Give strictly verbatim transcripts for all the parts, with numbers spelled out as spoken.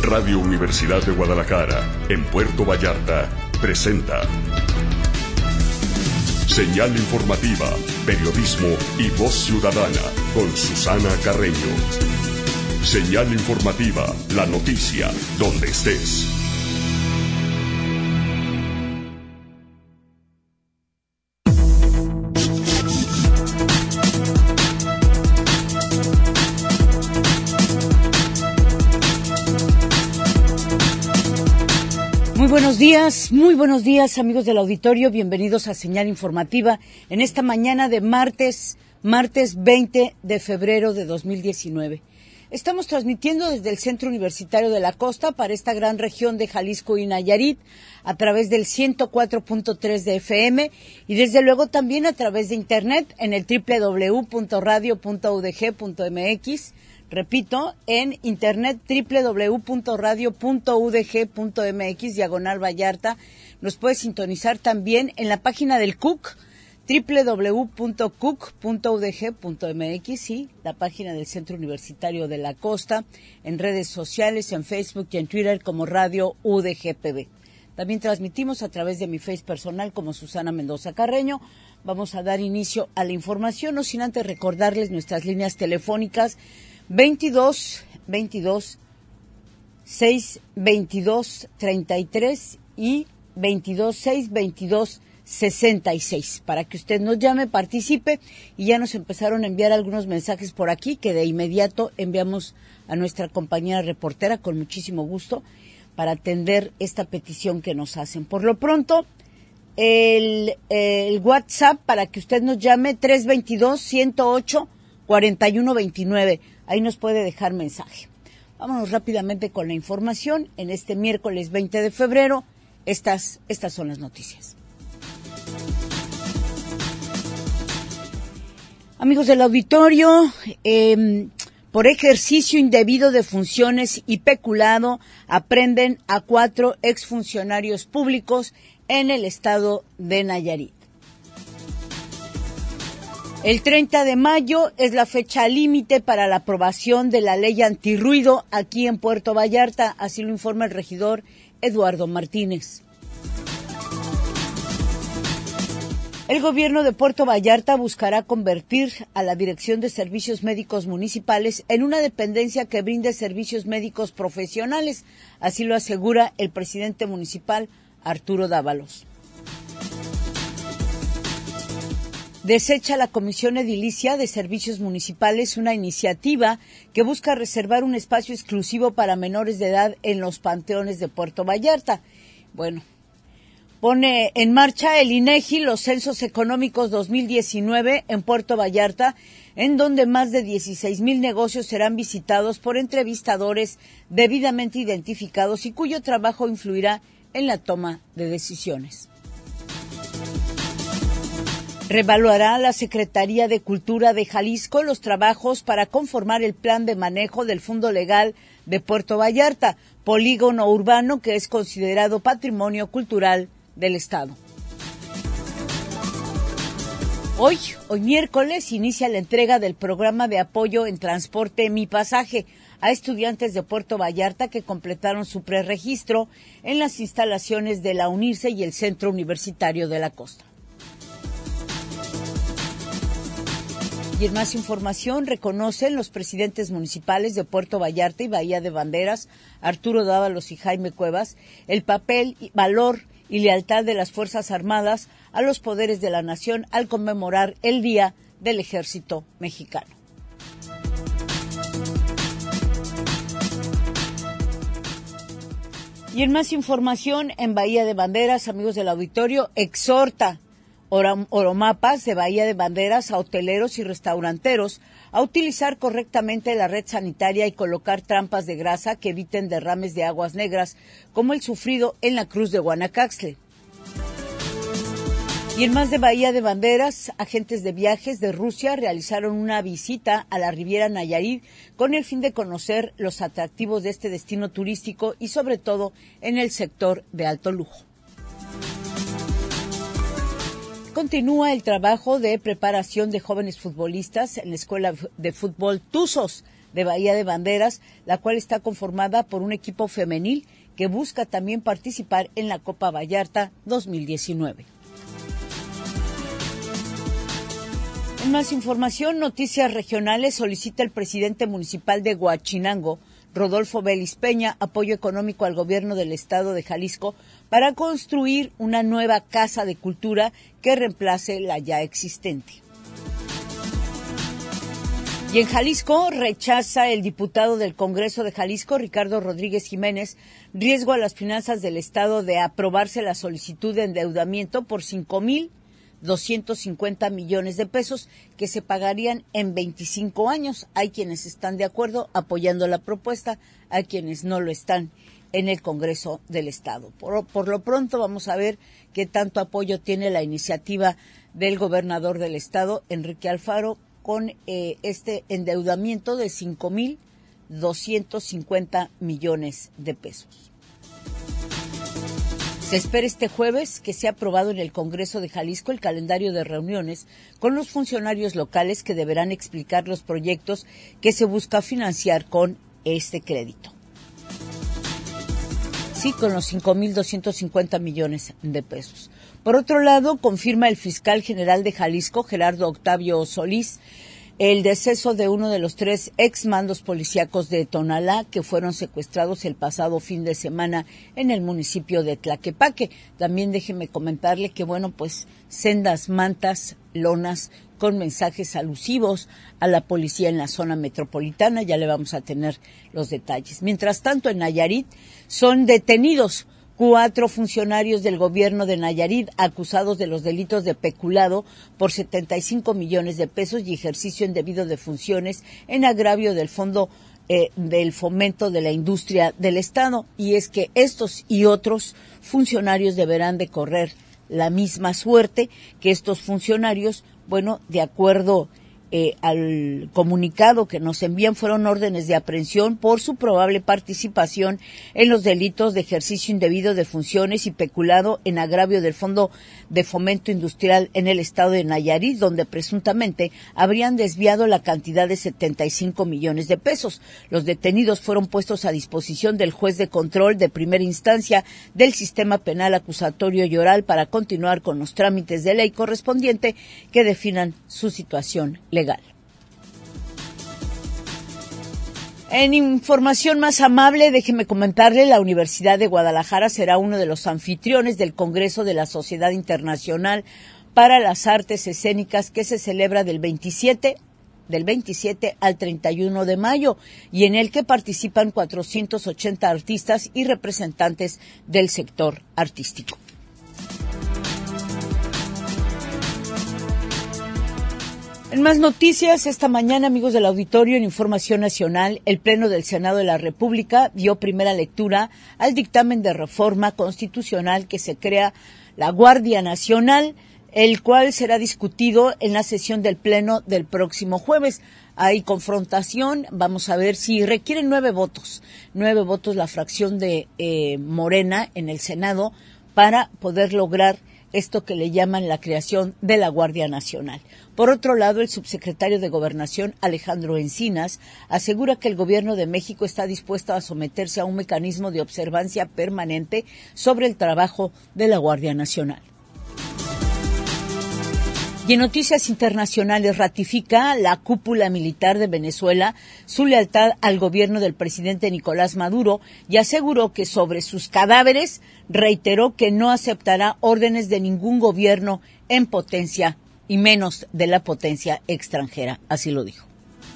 Radio Universidad de Guadalajara, en Puerto Vallarta, presenta Señal Informativa, Periodismo y Voz Ciudadana, con Susana Carreño. Señal Informativa, la noticia, donde estés. Muy buenos días, muy buenos días amigos del auditorio, bienvenidos a Señal Informativa en esta mañana de martes, martes veinte de febrero de dos mil diecinueve. Estamos transmitiendo desde el Centro Universitario de la Costa para esta gran región de Jalisco y Nayarit a través del ciento cuatro punto tres de F M y desde luego también a través de internet en el doble u doble u doble u punto radio punto u d g punto m x. Repito, en internet doble u doble u doble u punto radio punto u d g punto m x, diagonal Vallarta. Nos puede sintonizar también en la página del C U C, doble u doble u doble u punto c u c punto u d g punto m x, y la página del Centro Universitario de la Costa, en redes sociales, en Facebook y en Twitter como Radio U D G P B. También transmitimos a través de mi Face personal como Susana Mendoza Carreño. Vamos a dar inicio a la información, no sin antes recordarles nuestras líneas telefónicas veintidós, veintidós, seis, veintidós, treinta y tres y veintidós, seis, veintidós, sesenta y seis, para que usted nos llame, participe, y ya nos empezaron a enviar algunos mensajes por aquí que de inmediato enviamos a nuestra compañera reportera con muchísimo gusto para atender esta petición que nos hacen. Por lo pronto, el, el WhatsApp para que usted nos llame tres dos dos, ciento ocho, cuarenta y uno veintinueve. Ahí nos puede dejar mensaje. Vámonos rápidamente con la información. En este miércoles veinte de febrero, estas, estas son las noticias. Amigos del auditorio, eh, por ejercicio indebido de funciones y peculado, aprenden a cuatro exfuncionarios públicos en el estado de Nayarit. El treinta de mayo es la fecha límite para la aprobación de la ley antirruido aquí en Puerto Vallarta, así lo informa el regidor Eduardo Martínez. El gobierno de Puerto Vallarta buscará convertir a la Dirección de Servicios Médicos Municipales en una dependencia que brinde servicios médicos profesionales, así lo asegura el presidente municipal Arturo Dávalos. Desecha la Comisión Edilicia de Servicios Municipales una iniciativa que busca reservar un espacio exclusivo para menores de edad en los panteones de Puerto Vallarta. Bueno, pone en marcha el INEGI los censos económicos dos mil diecinueve en Puerto Vallarta, en donde más de dieciséis mil negocios serán visitados por entrevistadores debidamente identificados y cuyo trabajo influirá en la toma de decisiones. Revaluará la Secretaría de Cultura de Jalisco los trabajos para conformar el plan de manejo del Fondo Legal de Puerto Vallarta, polígono urbano que es considerado patrimonio cultural del Estado. Hoy, hoy miércoles, inicia la entrega del programa de apoyo en transporte Mi Pasaje a estudiantes de Puerto Vallarta que completaron su preregistro en las instalaciones de la UNIRCE y el Centro Universitario de la Costa. Y en más información, reconocen los presidentes municipales de Puerto Vallarta y Bahía de Banderas, Arturo Dávalos y Jaime Cuevas, el papel, valor y lealtad de las Fuerzas Armadas a los poderes de la nación al conmemorar el Día del Ejército Mexicano. Y en más información, en Bahía de Banderas, amigos del auditorio, exhorta Oromapas de Bahía de Banderas a hoteleros y restauranteros a utilizar correctamente la red sanitaria y colocar trampas de grasa que eviten derrames de aguas negras, como el sufrido en la Cruz de Guanacaxtle. Y en más de Bahía de Banderas, agentes de viajes de Rusia realizaron una visita a la Riviera Nayarit con el fin de conocer los atractivos de este destino turístico y sobre todo en el sector de alto lujo. Continúa el trabajo de preparación de jóvenes futbolistas en la Escuela de Fútbol Tuzos de Bahía de Banderas, la cual está conformada por un equipo femenil que busca también participar en la Copa Vallarta dos mil diecinueve. En más información, noticias regionales, solicita el presidente municipal de Huachinango, Rodolfo Vélez Peña, apoyo económico al gobierno del estado de Jalisco para construir una nueva casa de cultura que reemplace la ya existente. Y en Jalisco rechaza el diputado del Congreso de Jalisco, Ricardo Rodríguez Jiménez, riesgo a las finanzas del estado de aprobarse la solicitud de endeudamiento por cinco mil doscientos cincuenta millones de pesos que se pagarían en veinticinco años. Hay quienes están de acuerdo apoyando la propuesta, hay quienes no lo están en el Congreso del Estado. Por, por lo pronto vamos a ver qué tanto apoyo tiene la iniciativa del gobernador del Estado, Enrique Alfaro, con eh, este endeudamiento de cinco mil doscientos cincuenta millones de pesos. Se espera este jueves que sea aprobado en el Congreso de Jalisco el calendario de reuniones con los funcionarios locales que deberán explicar los proyectos que se busca financiar con este crédito. Sí, con los cinco mil doscientos cincuenta millones de pesos. Por otro lado, confirma el fiscal general de Jalisco, Gerardo Octavio Solís, el deceso de uno de los tres exmandos policíacos de Tonalá que fueron secuestrados el pasado fin de semana en el municipio de Tlaquepaque. También déjeme comentarle que, bueno, pues sendas mantas, lonas con mensajes alusivos a la policía en la zona metropolitana. Ya le vamos a tener los detalles. Mientras tanto, en Nayarit son detenidos cuatro funcionarios del gobierno de Nayarit acusados de los delitos de peculado por setenta y cinco millones de pesos y ejercicio indebido de funciones en agravio del Fondo eh, del Fomento de la Industria del Estado. Y es que estos y otros funcionarios deberán de correr la misma suerte que estos funcionarios, bueno, de acuerdo Eh, al comunicado que nos envían, fueron órdenes de aprehensión por su probable participación en los delitos de ejercicio indebido de funciones y peculado en agravio del Fondo de Fomento Industrial en el estado de Nayarit, donde presuntamente habrían desviado la cantidad de setenta y cinco millones de pesos. Los detenidos fueron puestos a disposición del juez de control de primera instancia del sistema penal acusatorio y oral para continuar con los trámites de ley correspondiente que definan su situación legal. En información más amable, déjeme comentarle, la Universidad de Guadalajara será uno de los anfitriones del Congreso de la Sociedad Internacional para las Artes Escénicas que se celebra del veintisiete del veintisiete al treinta y uno de mayo y en el que participan cuatrocientos ochenta artistas y representantes del sector artístico. En más noticias, esta mañana, amigos del auditorio, en Información Nacional, el Pleno del Senado de la República dio primera lectura al dictamen de reforma constitucional que se crea la Guardia Nacional, el cual será discutido en la sesión del Pleno del próximo jueves. Hay confrontación, vamos a ver si requieren nueve votos, nueve votos la fracción de eh, Morena en el Senado para poder lograr esto que le llaman la creación de la Guardia Nacional. Por otro lado, el subsecretario de Gobernación, Alejandro Encinas, asegura que el Gobierno de México está dispuesto a someterse a un mecanismo de observancia permanente sobre el trabajo de la Guardia Nacional. Y en noticias internacionales, ratifica la cúpula militar de Venezuela su lealtad al gobierno del presidente Nicolás Maduro y aseguró que sobre sus cadáveres reiteró que no aceptará órdenes de ningún gobierno en potencia y menos de la potencia extranjera. Así lo dijo.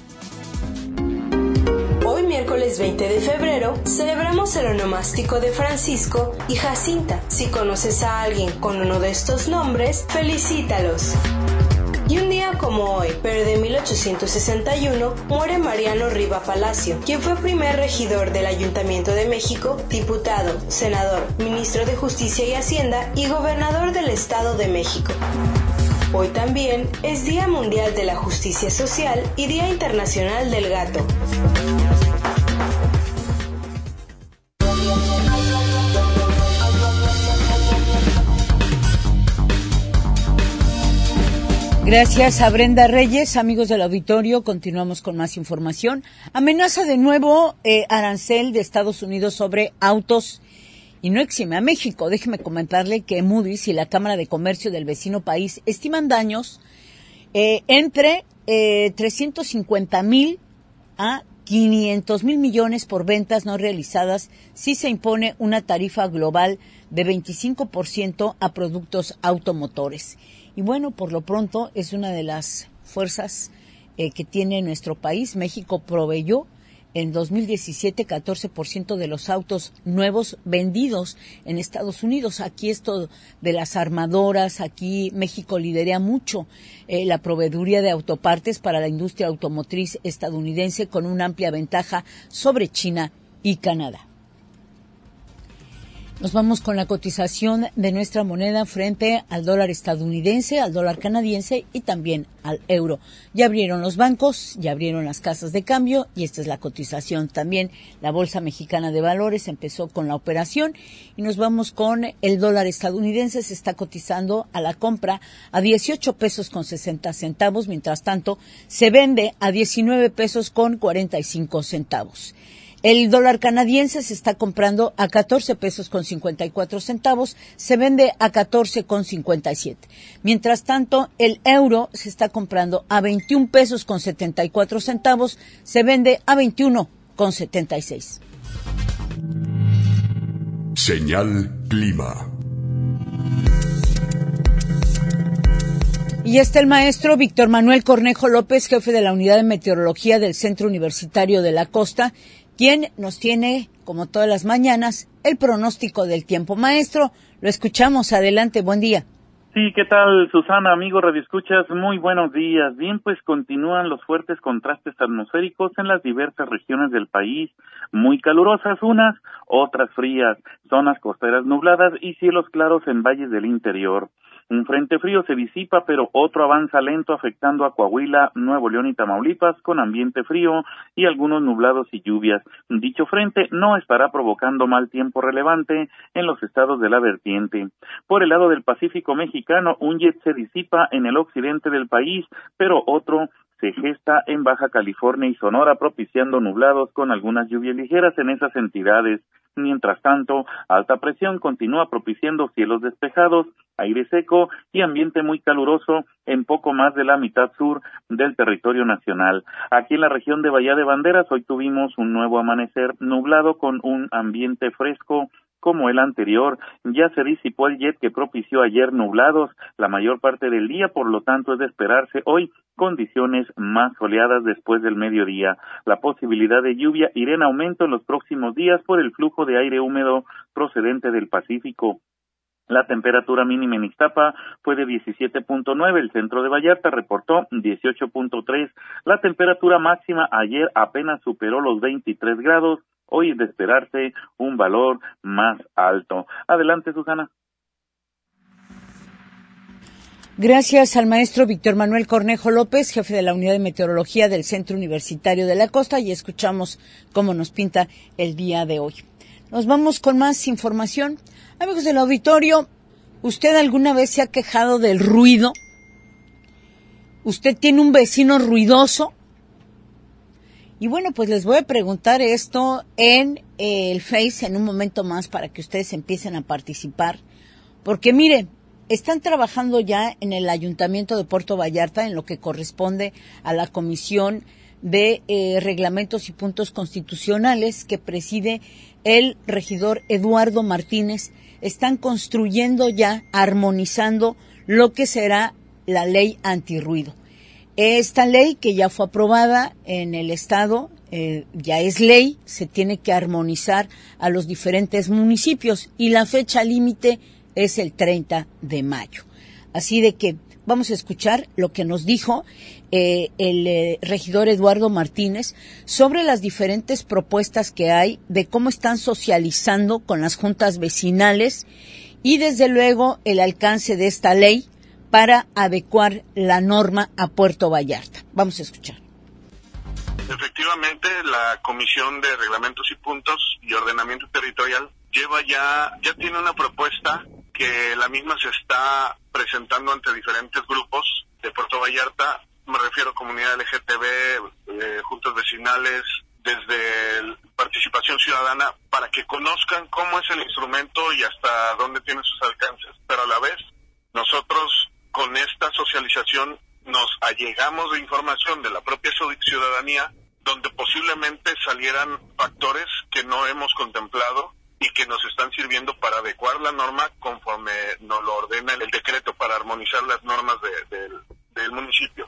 Hoy, miércoles veinte de febrero, celebramos el onomástico de Francisco y Jacinta. Si conoces a alguien con uno de estos nombres, felicítalos. Y un día como hoy, pero de mil ochocientos sesenta y uno, muere Mariano Riva Palacio, quien fue primer regidor del Ayuntamiento de México, diputado, senador, ministro de Justicia y Hacienda y gobernador del Estado de México. Hoy también es Día Mundial de la Justicia Social y Día Internacional del Gato. Gracias a Brenda Reyes. Amigos del auditorio, continuamos con más información. Amenaza de nuevo eh, arancel de Estados Unidos sobre autos y no exime a México. Déjeme comentarle que Moody's y la Cámara de Comercio del vecino país estiman daños eh, entre eh, trescientos cincuenta mil a quinientos mil millones por ventas no realizadas si se impone una tarifa global de veinticinco por ciento a productos automotores. Y bueno, por lo pronto es una de las fuerzas eh, que tiene nuestro país. México proveyó en dos mil diecisiete catorce por ciento de los autos nuevos vendidos en Estados Unidos. Aquí esto de las armadoras, aquí México lidera mucho eh, la proveeduría de autopartes para la industria automotriz estadounidense con una amplia ventaja sobre China y Canadá. Nos vamos con la cotización de nuestra moneda frente al dólar estadounidense, al dólar canadiense y también al euro. Ya abrieron los bancos, ya abrieron las casas de cambio y esta es la cotización. También la Bolsa Mexicana de Valores empezó con la operación y nos vamos con el dólar estadounidense. Se está cotizando a la compra a dieciocho pesos con sesenta centavos, mientras tanto se vende a diecinueve pesos con cuarenta y cinco centavos. El dólar canadiense se está comprando a catorce pesos con cincuenta y cuatro centavos, se vende a catorce con cincuenta y siete. Mientras tanto, el euro se está comprando a veintiún pesos con setenta y cuatro centavos, se vende a veintiuno con setenta y seis. Señal Clima. Y está el maestro Víctor Manuel Cornejo López, jefe de la Unidad de Meteorología del Centro Universitario de la Costa, quien nos tiene, como todas las mañanas, el pronóstico del tiempo. Maestro, lo escuchamos. Adelante, buen día. Sí, ¿qué tal, Susana? Amigo radioescuchas, muy buenos días. Bien, pues continúan los fuertes contrastes atmosféricos en las diversas regiones del país, muy calurosas unas, otras frías, zonas costeras nubladas y cielos claros en valles del interior. Un frente frío se disipa, pero otro avanza lento afectando a Coahuila, Nuevo León y Tamaulipas con ambiente frío y algunos nublados y lluvias. Dicho frente no estará provocando mal tiempo relevante en los estados de la vertiente. Por el lado del Pacífico mexicano, un jet se disipa en el occidente del país, pero otro se gesta en Baja California y Sonora, propiciando nublados con algunas lluvias ligeras en esas entidades. Mientras tanto, alta presión continúa propiciando cielos despejados, aire seco y ambiente muy caluroso en poco más de la mitad sur del territorio nacional. Aquí en la región de Bahía de Banderas hoy tuvimos un nuevo amanecer nublado con un ambiente fresco como el anterior. Ya se disipó el jet que propició ayer nublados la mayor parte del día, por lo tanto es de esperarse hoy condiciones más soleadas después del mediodía. La posibilidad de lluvia irá en aumento en los próximos días por el flujo de aire húmedo procedente del Pacífico. La temperatura mínima en Ixtapa fue de diecisiete punto nueve, el centro de Vallarta reportó dieciocho punto tres. La temperatura máxima ayer apenas superó los veintitrés grados, hoy es de esperarse un valor más alto. Adelante, Susana. Gracias al maestro Víctor Manuel Cornejo López, jefe de la Unidad de Meteorología del Centro Universitario de la Costa, y escuchamos cómo nos pinta el día de hoy. Nos vamos con más información. Amigos del auditorio, ¿usted alguna vez se ha quejado del ruido? ¿Usted tiene un vecino ruidoso? Y bueno, pues les voy a preguntar esto en eh, el Face en un momento más para que ustedes empiecen a participar. Porque mire, están trabajando ya en el Ayuntamiento de Puerto Vallarta en lo que corresponde a la Comisión de eh, Reglamentos y Puntos Constitucionales que preside el regidor Eduardo Martínez. Están construyendo ya, armonizando lo que será la ley antirruido. Esta ley que ya fue aprobada en el Estado, eh, ya es ley, se tiene que armonizar a los diferentes municipios y la fecha límite es el treinta de mayo. Así de que vamos a escuchar lo que nos dijo eh, el eh, regidor Eduardo Martínez sobre las diferentes propuestas que hay de cómo están socializando con las juntas vecinales y desde luego el alcance de esta ley para adecuar la norma a Puerto Vallarta. Vamos a escuchar. Efectivamente, la Comisión de Reglamentos y Puntos y Ordenamiento Territorial lleva ya, ya tiene una propuesta que la misma se está presentando ante diferentes grupos de Puerto Vallarta, me refiero a comunidad L G T B, eh, juntas vecinales, desde la participación ciudadana, para que conozcan cómo es el instrumento y hasta dónde tiene sus alcances. Pero a la vez, nosotros con esta socialización nos allegamos de información de la propia ciudadanía, donde posiblemente salieran factores que no hemos contemplado y que nos están sirviendo para adecuar la norma conforme nos lo ordena el decreto, para armonizar las normas de, de, del municipio.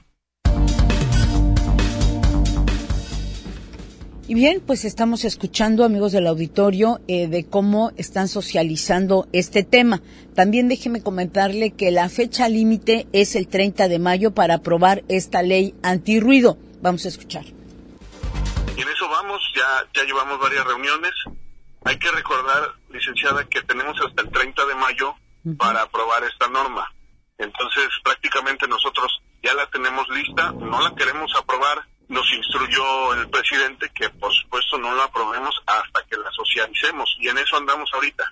Y bien, pues estamos escuchando, amigos del auditorio, eh, de cómo están socializando este tema. También déjeme comentarle que la fecha límite es el treinta de mayo para aprobar esta ley antirruido. Vamos a escuchar. Y en eso vamos, ya, ya llevamos varias reuniones. Hay que recordar, licenciada, que tenemos hasta el treinta de mayo uh-huh. para aprobar esta norma. Entonces, prácticamente nosotros ya la tenemos lista, no la queremos aprobar. Nos instruyó el presidente que, por supuesto, no la aprobemos hasta que la socialicemos, y en eso andamos ahorita.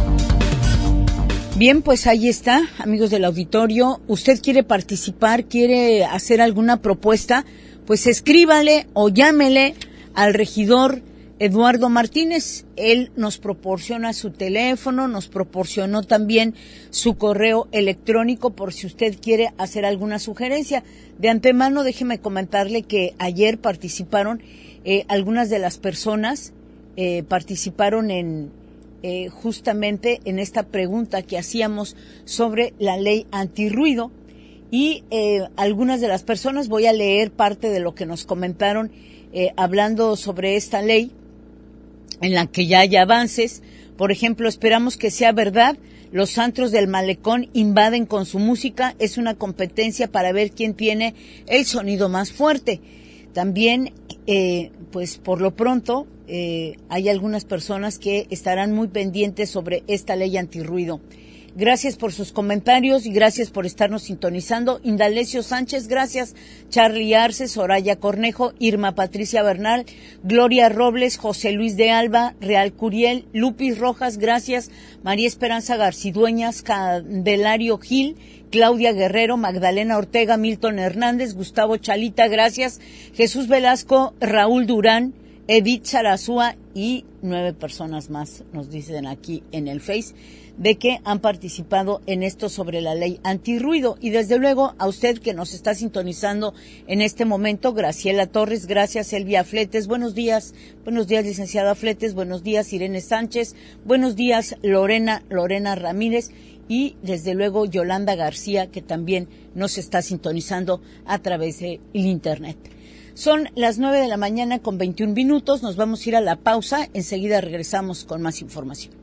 Bien, pues ahí está, amigos del auditorio. ¿Usted quiere participar, quiere hacer alguna propuesta? Pues escríbale o llámele al regidor Eduardo Martínez. Él nos proporciona su teléfono, nos proporcionó también su correo electrónico por si usted quiere hacer alguna sugerencia. De antemano, déjeme comentarle que ayer participaron eh, algunas de las personas, eh, participaron en eh, justamente en esta pregunta que hacíamos sobre la ley antirruido, y eh, algunas de las personas, voy a leer parte de lo que nos comentaron eh, hablando sobre esta ley, en la que ya hay avances. Por ejemplo, esperamos que sea verdad, los antros del malecón invaden con su música, es una competencia para ver quién tiene el sonido más fuerte. También, eh, pues por lo pronto, eh, hay algunas personas que estarán muy pendientes sobre esta ley antirruido. Gracias por sus comentarios y gracias por estarnos sintonizando. Indalecio Sánchez, gracias. Charlie Arce, Soraya Cornejo, Irma Patricia Bernal, Gloria Robles, José Luis de Alba, Real Curiel, Lupis Rojas, gracias. María Esperanza Garcidueñas, Candelario Gil, Claudia Guerrero, Magdalena Ortega, Milton Hernández, Gustavo Chalita, gracias. Jesús Velasco, Raúl Durán, Edith Sarazúa y nueve personas más nos dicen aquí en el Face de que han participado en esto sobre la ley antirruido. Y desde luego a usted que nos está sintonizando en este momento, Graciela Torres, gracias. Elvia Fletes, buenos días. Buenos días, licenciada Fletes, buenos días, Irene Sánchez, buenos días, Lorena, Lorena Ramírez, y desde luego Yolanda García, que también nos está sintonizando a través del internet. Son las nueve de la mañana con veintiún minutos, nos vamos a ir a la pausa, enseguida regresamos con más información.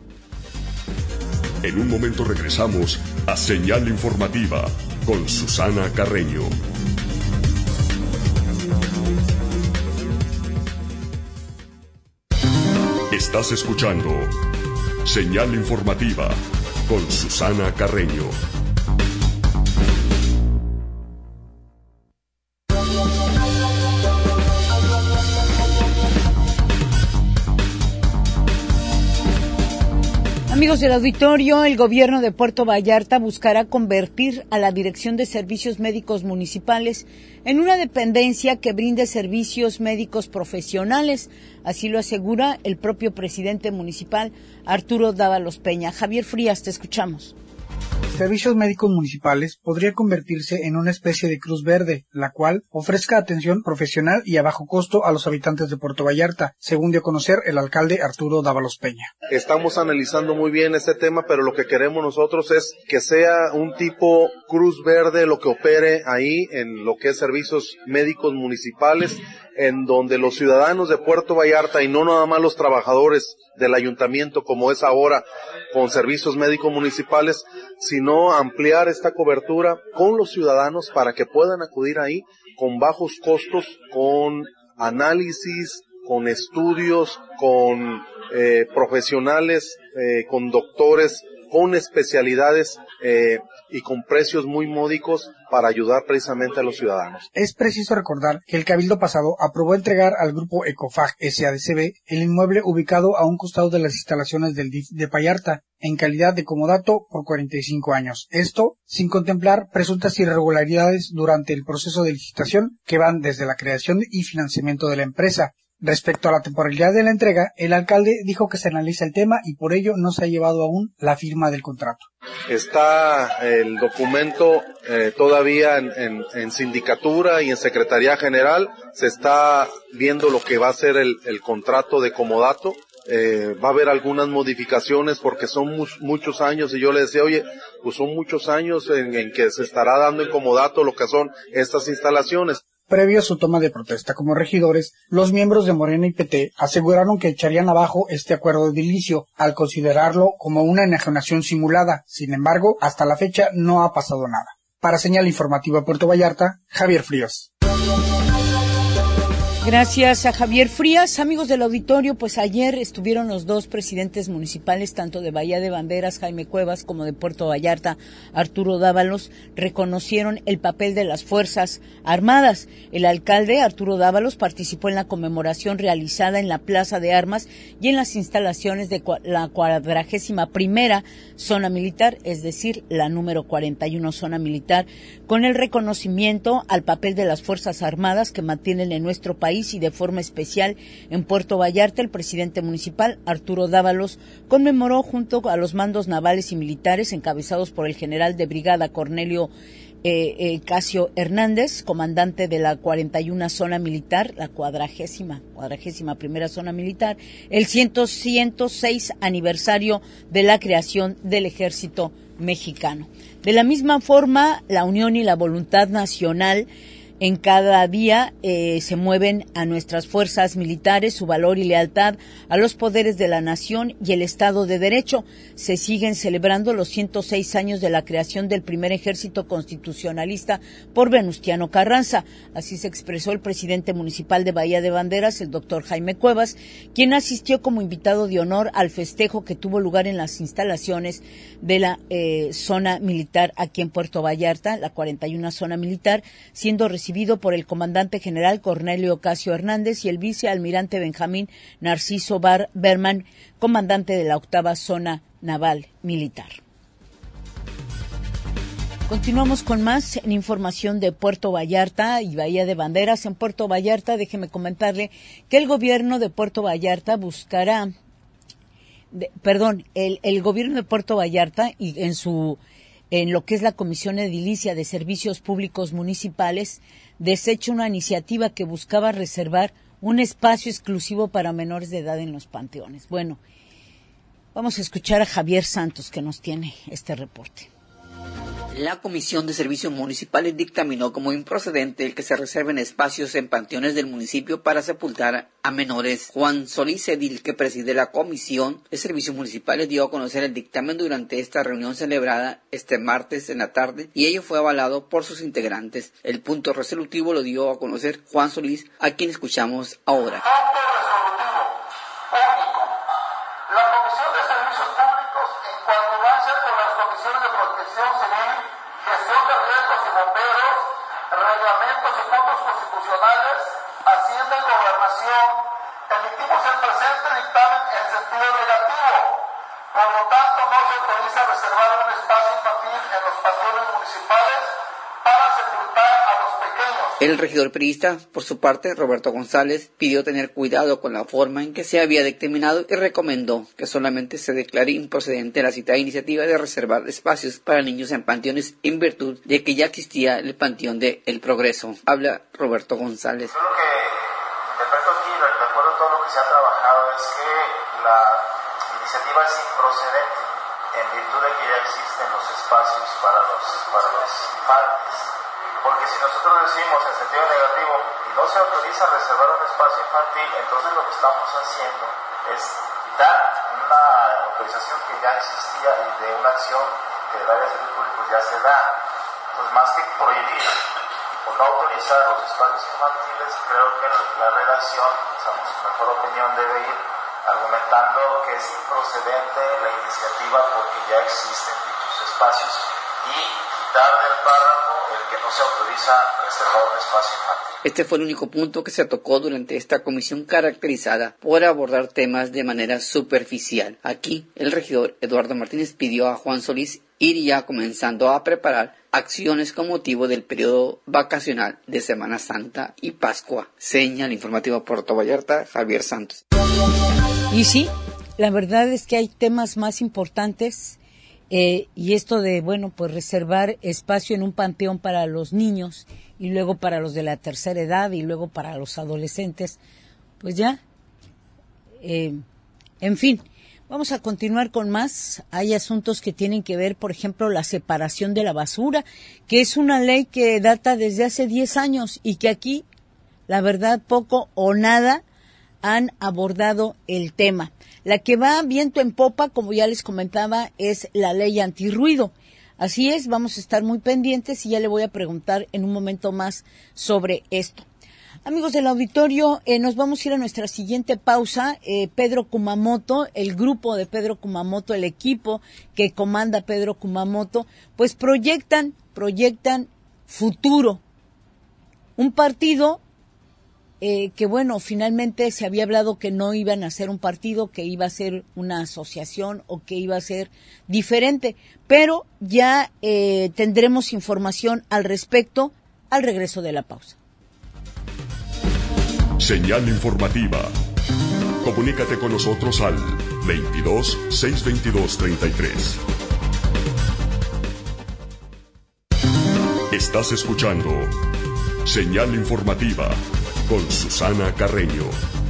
En un momento regresamos a Señal Informativa con Susana Carreño. Estás escuchando Señal Informativa con Susana Carreño. Amigos del auditorio, el gobierno de Puerto Vallarta buscará convertir a la Dirección de Servicios Médicos Municipales en una dependencia que brinde servicios médicos profesionales. Así lo asegura el propio presidente municipal, Arturo Dávalos Peña. Javier Frías, te escuchamos. Servicios Médicos Municipales podría convertirse en una especie de Cruz Verde, la cual ofrezca atención profesional y a bajo costo a los habitantes de Puerto Vallarta, según dio a conocer el alcalde Arturo Dávalos Peña. Estamos analizando muy bien este tema, pero lo que queremos nosotros es que sea un tipo Cruz Verde lo que opere ahí en lo que es servicios médicos municipales, en donde los ciudadanos de Puerto Vallarta y no nada más los trabajadores del ayuntamiento como es ahora con servicios médicos municipales, sino ampliar esta cobertura con los ciudadanos para que puedan acudir ahí con bajos costos, con análisis, con estudios, con eh, profesionales, eh, con doctores, con especialidades eh, y con precios muy módicos para ayudar precisamente a los ciudadanos. Es preciso recordar que el Cabildo pasado aprobó entregar al grupo Ecofag S A D C B el inmueble ubicado a un costado de las instalaciones del D I F de Vallarta, en calidad de comodato por cuarenta y cinco años. Esto sin contemplar presuntas irregularidades durante el proceso de licitación que van desde la creación y financiamiento de la empresa. Respecto a la temporalidad de la entrega, el alcalde dijo que se analiza el tema y por ello no se ha llevado aún la firma del contrato. Está el documento eh, todavía en, en, en sindicatura y en Secretaría General. Se está viendo lo que va a ser el, el contrato de comodato. Eh, va a haber algunas modificaciones porque son mu- muchos años y yo le decía, oye, pues son muchos años en, en que se estará dando en comodato lo que son estas instalaciones. Previo a su toma de protesta como regidores, los miembros de Morena y P T aseguraron que echarían abajo este acuerdo edilicio al considerarlo como una enajenación simulada. Sin embargo, hasta la fecha no ha pasado nada. Para Señal Informativa Puerto Vallarta, Javier Frías. Gracias a Javier Frías. Amigos del auditorio, pues ayer estuvieron los dos presidentes municipales, tanto de Bahía de Banderas, Jaime Cuevas, como de Puerto Vallarta, Arturo Dávalos, reconocieron el papel de las Fuerzas Armadas. El alcalde, Arturo Dávalos, participó en la conmemoración realizada en la Plaza de Armas y en las instalaciones de la cuadragésima primera zona militar, es decir, la número cuarenta y uno zona militar, con el reconocimiento al papel de las Fuerzas Armadas que mantienen en nuestro país y de forma especial en Puerto Vallarta. El presidente municipal, Arturo Dávalos, conmemoró junto a los mandos navales y militares encabezados por el general de brigada Cornelio eh, eh, Casio Hernández, comandante de la cuarenta y una zona militar, la cuadragésima, cuadragésima primera zona militar, el ciento seis aniversario de la creación del Ejército Mexicano. De la misma forma, la unión y la voluntad nacional en cada día eh, se mueven a nuestras fuerzas militares, su valor y lealtad a los poderes de la nación y el Estado de Derecho. Se siguen celebrando los ciento seis años de la creación del primer ejército constitucionalista por Venustiano Carranza. Así se expresó el presidente municipal de Bahía de Banderas, el doctor Jaime Cuevas, quien asistió como invitado de honor al festejo que tuvo lugar en las instalaciones de la eh, zona militar aquí en Puerto Vallarta, la cuarenta y una zona militar, siendo recibido por el comandante general Cornelio Casio Hernández y el vicealmirante Benjamín Narciso Bar Berman, comandante de la octava zona naval militar. Continuamos con más en información de Puerto Vallarta y Bahía de Banderas. En Puerto Vallarta, déjeme comentarle que el gobierno de Puerto Vallarta buscará, de, perdón, el, el gobierno de Puerto Vallarta y en su en lo que es la Comisión Edilicia de Servicios Públicos Municipales, desecha una iniciativa que buscaba reservar un espacio exclusivo para menores de edad en los panteones. Bueno, vamos a escuchar a Javier Santos, que nos tiene este reporte. La Comisión de Servicios Municipales dictaminó como improcedente el que se reserven espacios en panteones del municipio para sepultar a menores. Juan Solís, edil que preside la Comisión de Servicios Municipales, dio a conocer el dictamen durante esta reunión celebrada este martes en la tarde y ello fue avalado por sus integrantes. El punto resolutivo lo dio a conocer Juan Solís, a quien escuchamos ahora. Hacienda y Gobernación, emitimos el presente dictamen en sentido negativo. Por lo tanto, no se autoriza reservar un espacio infantil en los panteones municipales para sepultar a los pequeños. El regidor priista, por su parte, Roberto González, pidió tener cuidado con la forma en que se había dictaminado y recomendó que solamente se declare improcedente la citada iniciativa de reservar espacios para niños en panteones en virtud de que ya existía el Panteón de El Progreso. Habla Roberto González. Yo lo que interpreto aquí, de acuerdo a todo lo que se ha trabajado, es que la iniciativa es improcedente en virtud de que ya existen los espacios para los, para los infantes. Porque si nosotros decimos en sentido negativo y no se autoriza reservar un espacio infantil, entonces lo que estamos haciendo es quitar una autorización que ya existía y de una acción que el área de servicios públicos ya se da. Entonces, más que prohibir o no autorizar los espacios infantiles, creo que la redacción, o sea, en su mejor opinión, debe ir argumentando que es improcedente la iniciativa porque ya existen dichos espacios y quitar del párrafo el que no se autoriza reservar un espacio infantil. Este fue el único punto que se tocó durante esta comisión caracterizada por abordar temas de manera superficial. Aquí, el regidor Eduardo Martínez pidió a Juan Solís ir ya comenzando a preparar acciones con motivo del periodo vacacional de Semana Santa y Pascua. Señal informativa Puerto Vallarta, Javier Santos. Y sí, la verdad es que hay temas más importantes eh, y esto de, bueno, pues reservar espacio en un panteón para los niños y luego para los de la tercera edad y luego para los adolescentes, pues ya, eh, en fin. Vamos a continuar con más. Hay asuntos que tienen que ver, por ejemplo, la separación de la basura, que es una ley que data desde hace diez años y que aquí, la verdad, poco o nada han abordado el tema. La que va viento en popa, como ya les comentaba, es la ley antirruido. Así es, vamos a estar muy pendientes y ya le voy a preguntar en un momento más sobre esto. Amigos del auditorio, eh, nos vamos a ir a nuestra siguiente pausa. Eh, Pedro Kumamoto, el grupo de Pedro Kumamoto, el equipo que comanda Pedro Kumamoto, pues proyectan, proyectan futuro. Un partido eh, que, bueno, finalmente se había hablado que no iban a ser un partido, que iba a ser una asociación o que iba a ser diferente, pero ya eh, tendremos información al respecto al regreso de la pausa. Señal informativa. Comunícate con nosotros al veintidós, seiscientos veintidós, treinta y tres. Estás escuchando Señal informativa con Susana Carreño.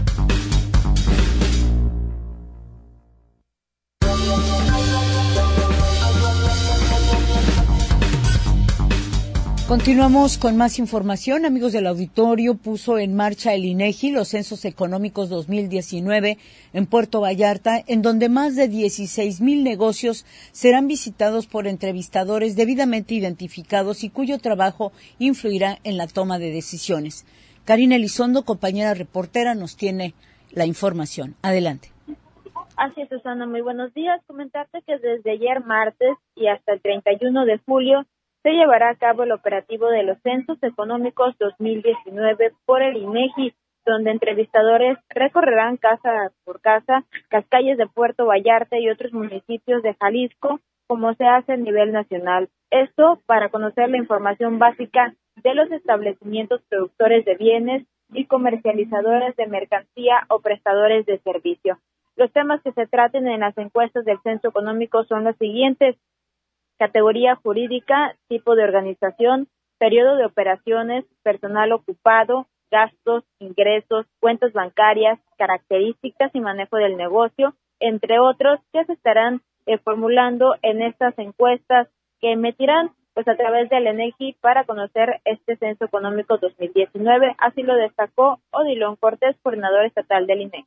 Continuamos con más información. Amigos del auditorio, puso en marcha el INEGI los censos económicos dos mil diecinueve en Puerto Vallarta, en donde más de dieciséis mil negocios serán visitados por entrevistadores debidamente identificados y cuyo trabajo influirá en la toma de decisiones. Karina Elizondo, compañera reportera, nos tiene la información. Adelante. Así es, Susana, muy buenos días. Comentarte que desde ayer martes y hasta el treinta y uno de julio se llevará a cabo el operativo de los Censos Económicos dos mil diecinueve por el INEGI, donde entrevistadores recorrerán casa por casa las calles de Puerto Vallarta y otros municipios de Jalisco, como se hace a nivel nacional. Esto para conocer la información básica de los establecimientos productores de bienes y comercializadores de mercancía o prestadores de servicio. Los temas que se traten en las encuestas del Censo Económico son los siguientes: categoría jurídica, tipo de organización, periodo de operaciones, personal ocupado, gastos, ingresos, cuentas bancarias, características y manejo del negocio, entre otros, que se estarán eh, formulando en estas encuestas que emitirán pues a través del INEGI para conocer este Censo Económico dos mil diecinueve. Así lo destacó Odilon Cortés, coordinador estatal del INEGI.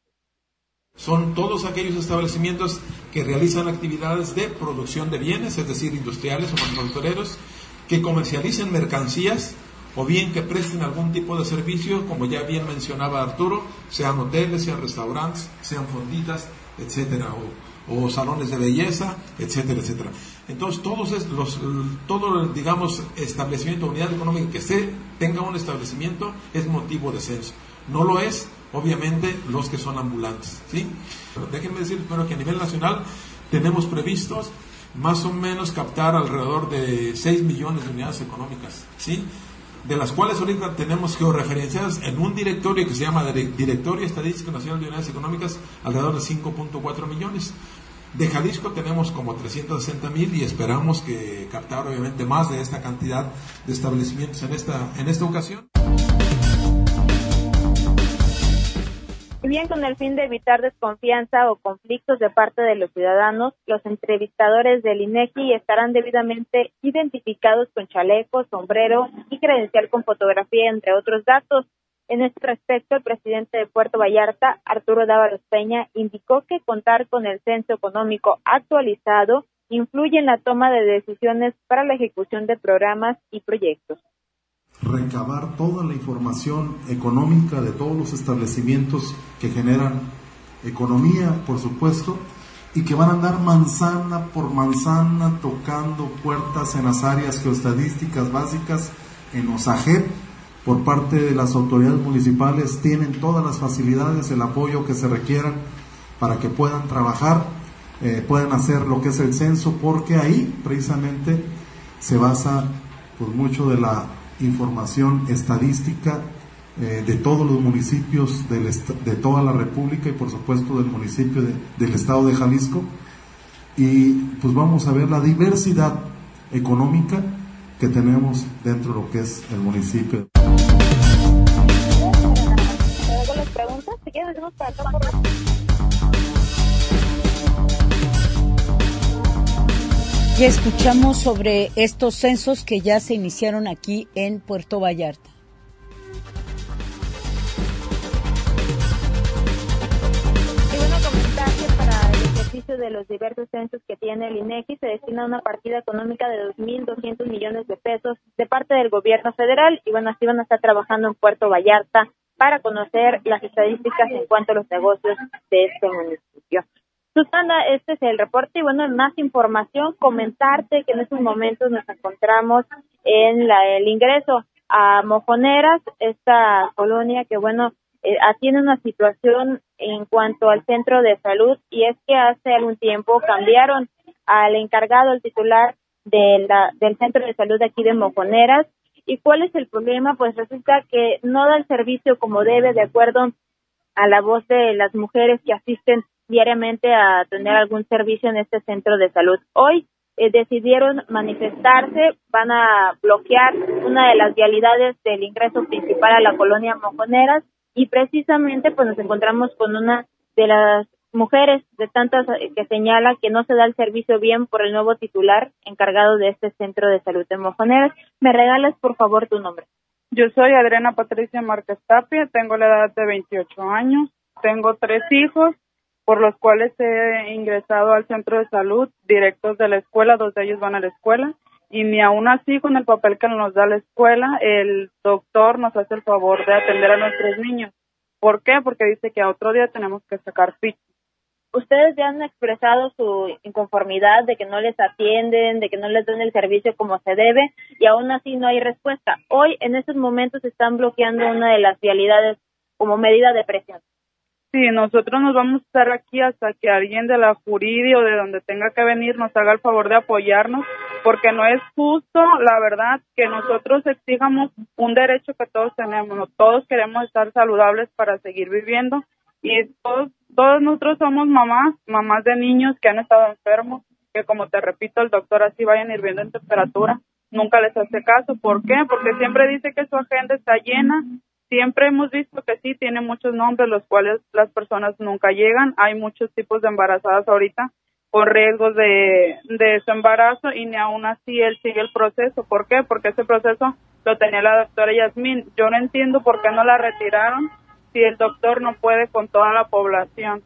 Son todos aquellos establecimientos que realizan actividades de producción de bienes, es decir, industriales o manufactureros, que comercialicen mercancías o bien que presten algún tipo de servicio, como ya bien mencionaba Arturo, sean hoteles, sean restaurantes, sean fonditas, etcétera, o, o salones de belleza, etcétera, etcétera. Entonces, todos los, todo, digamos, establecimiento, unidad económica que se tenga un establecimiento es motivo de censo. No lo es, obviamente, los que son ambulantes, ¿sí? Pero déjenme decir primero que a nivel nacional tenemos previstos más o menos captar alrededor de seis millones de unidades económicas, ¿sí? De las cuales ahorita tenemos georreferenciadas en un directorio que se llama Directorio Estadístico Nacional de Unidades Económicas alrededor de cinco punto cuatro millones. De Jalisco tenemos como trescientos sesenta mil y esperamos que captar obviamente más de esta cantidad de establecimientos en esta, en esta ocasión. Y bien, con el fin de evitar desconfianza o conflictos de parte de los ciudadanos, los entrevistadores del INEGI estarán debidamente identificados con chaleco, sombrero y credencial con fotografía, entre otros datos. En este respecto, el presidente de Puerto Vallarta, Arturo Dávalos Peña, indicó que contar con el censo económico actualizado influye en la toma de decisiones para la ejecución de programas y proyectos. Recabar toda la información económica de todos los establecimientos que generan economía, por supuesto, y que van a andar manzana por manzana tocando puertas en las áreas geoestadísticas básicas en OSAGEP. Por parte de las autoridades municipales tienen todas las facilidades, el apoyo que se requieran para que puedan trabajar, eh, puedan hacer lo que es el censo, porque ahí precisamente se basa pues mucho de la información estadística eh, de todos los municipios del est- de toda la República y por supuesto del municipio de, del estado de Jalisco, y pues vamos a ver la diversidad económica que tenemos dentro de lo que es el municipio. ¿Algunas preguntas? Si quieren, hacemos para acá por la... Ya escuchamos sobre estos censos que ya se iniciaron aquí en Puerto Vallarta. Y bueno, comentar que para el ejercicio de los diversos censos que tiene el INEGI se destina una partida económica de dos mil doscientos millones de pesos de parte del gobierno federal, y bueno, así van a estar trabajando en Puerto Vallarta para conocer las estadísticas en cuanto a los negocios de este municipio. Susana, este es el reporte y bueno, más información, comentarte que en estos momentos nos encontramos en la, el ingreso a Mojoneras, esta colonia que bueno, eh, tiene una situación en cuanto al centro de salud, y es que hace algún tiempo cambiaron al encargado, el titular de la, del centro de salud de aquí de Mojoneras. ¿Y cuál es el problema? Pues resulta que no da el servicio como debe, de acuerdo a la voz de las mujeres que asisten diariamente a tener algún servicio en este centro de salud. Hoy eh, decidieron manifestarse, van a bloquear una de las vialidades del ingreso principal a la colonia Mojoneras, y precisamente pues nos encontramos con una de las mujeres de tantas que señala que no se da el servicio bien por el nuevo titular encargado de este centro de salud de Mojoneras. ¿Me regalas por favor tu nombre? Yo soy Adriana Patricia Márquez Tapia, tengo la edad de veintiocho años, tengo tres hijos, por los cuales he ingresado al centro de salud directos de la escuela, dos de ellos van a la escuela, y ni aún así con el papel que nos da la escuela, el doctor nos hace el favor de atender a nuestros niños. ¿Por qué? Porque dice que a otro día tenemos que sacar ficha. Ustedes ya han expresado su inconformidad de que no les atienden, de que no les dan el servicio como se debe, y aún así no hay respuesta. Hoy, en estos momentos, están bloqueando una de las vialidades como medida de presión. Sí, nosotros nos vamos a estar aquí hasta que alguien de la Jurídica o de donde tenga que venir nos haga el favor de apoyarnos, porque no es justo, la verdad, que nosotros exijamos un derecho que todos tenemos. Todos queremos estar saludables para seguir viviendo, y todos, todos nosotros somos mamás, mamás de niños que han estado enfermos, que como te repito, el doctor así vayan hirviendo en temperatura, nunca les hace caso. ¿Por qué? Porque siempre dice que su agenda está llena. Siempre hemos visto que sí, tiene muchos nombres, los cuales las personas nunca llegan. Hay muchos tipos de embarazadas ahorita con riesgos de, de su embarazo, y ni aún así él sigue el proceso. ¿Por qué? Porque ese proceso lo tenía la doctora Yasmín. Yo no entiendo por qué no la retiraron si el doctor no puede con toda la población.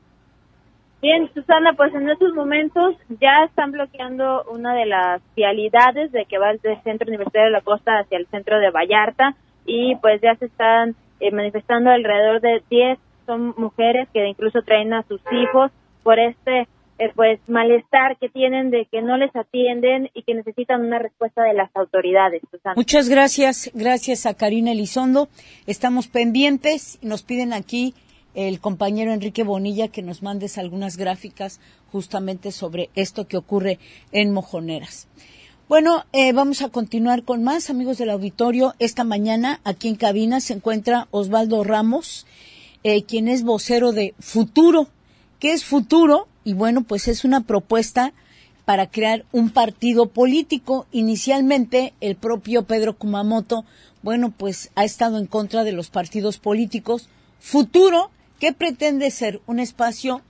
Bien, Susana, pues en estos momentos ya están bloqueando una de las vialidades de que va del Centro Universitario de la Costa hacia el centro de Vallarta, y pues ya se están eh, manifestando alrededor de diez, son mujeres que incluso traen a sus hijos por este eh, pues malestar que tienen de que no les atienden y que necesitan una respuesta de las autoridades. Susana. Muchas gracias, gracias a Karina Elizondo. Estamos pendientes, nos piden aquí el compañero Enrique Bonilla que nos mandes algunas gráficas justamente sobre esto que ocurre en Mojoneras. Bueno, eh, vamos a continuar con más, amigos del auditorio. Esta mañana aquí en cabina se encuentra Osvaldo Ramos, eh, quien es vocero de Futuro. ¿Qué es Futuro? Y bueno, pues es una propuesta para crear un partido político. Inicialmente, el propio Pedro Kumamoto, bueno, pues ha estado en contra de los partidos políticos. Futuro, ¿qué pretende ser? Un espacio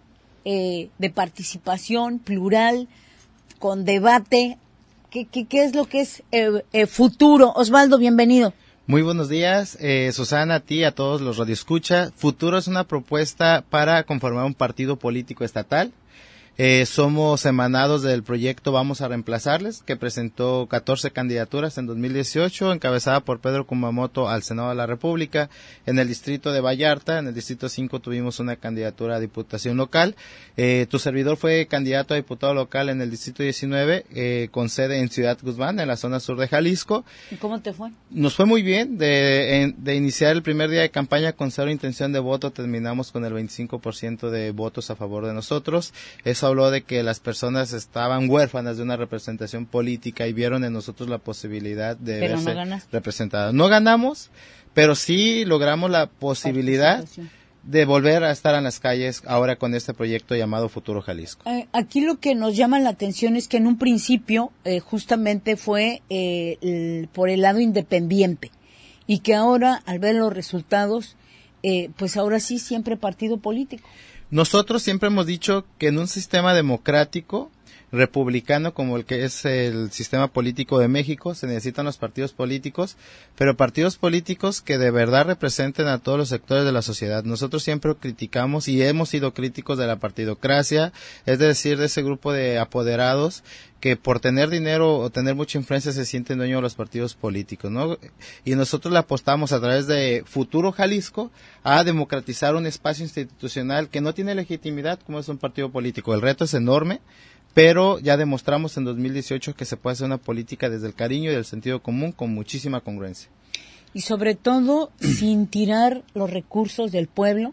eh, de participación plural, con debate. ¿Qué, qué, qué es lo que es eh, eh, Futuro? Osvaldo, bienvenido. Muy buenos días, eh, Susana, a ti, a todos los radioescucha. Futuro es una propuesta para conformar un partido político estatal. Eh, somos emanados del proyecto Vamos a Reemplazarles, que presentó catorce candidaturas en dos mil dieciocho, encabezada por Pedro Kumamoto al Senado de la República. En el distrito de Vallarta, en el distrito cinco, tuvimos una candidatura a diputación local. Eh, tu servidor fue candidato a diputado local en el distrito diecinueve, eh, con sede en Ciudad Guzmán, en la zona sur de Jalisco. ¿Y cómo te fue? Nos fue muy bien. De, en, de iniciar el primer día de campaña con cero intención de voto, terminamos con el veinticinco por ciento de votos a favor de nosotros. Eso habló de que las personas estaban huérfanas de una representación política y vieron en nosotros la posibilidad de pero verse no representadas. No ganamos, pero sí logramos la posibilidad de volver a estar en las calles ahora con este proyecto llamado Futuro Jalisco. Eh, aquí lo que nos llama la atención es que en un principio eh, justamente fue eh, el, por el lado independiente y que ahora al ver los resultados, eh, pues ahora sí siempre partido político. Nosotros siempre hemos dicho que en un sistema democrático, republicano como el que es el sistema político de México, se necesitan los partidos políticos, pero partidos políticos que de verdad representen a todos los sectores de la sociedad. Nosotros siempre criticamos y hemos sido críticos de la partidocracia, es decir, de ese grupo de apoderados que por tener dinero o tener mucha influencia se sienten dueños de los partidos políticos, ¿no? Y nosotros le apostamos a través de Futuro Jalisco a democratizar un espacio institucional que no tiene legitimidad como es un partido político. El reto es enorme, pero ya demostramos en dos mil dieciocho que se puede hacer una política desde el cariño y el sentido común con muchísima congruencia. Y sobre todo sin tirar los recursos del pueblo,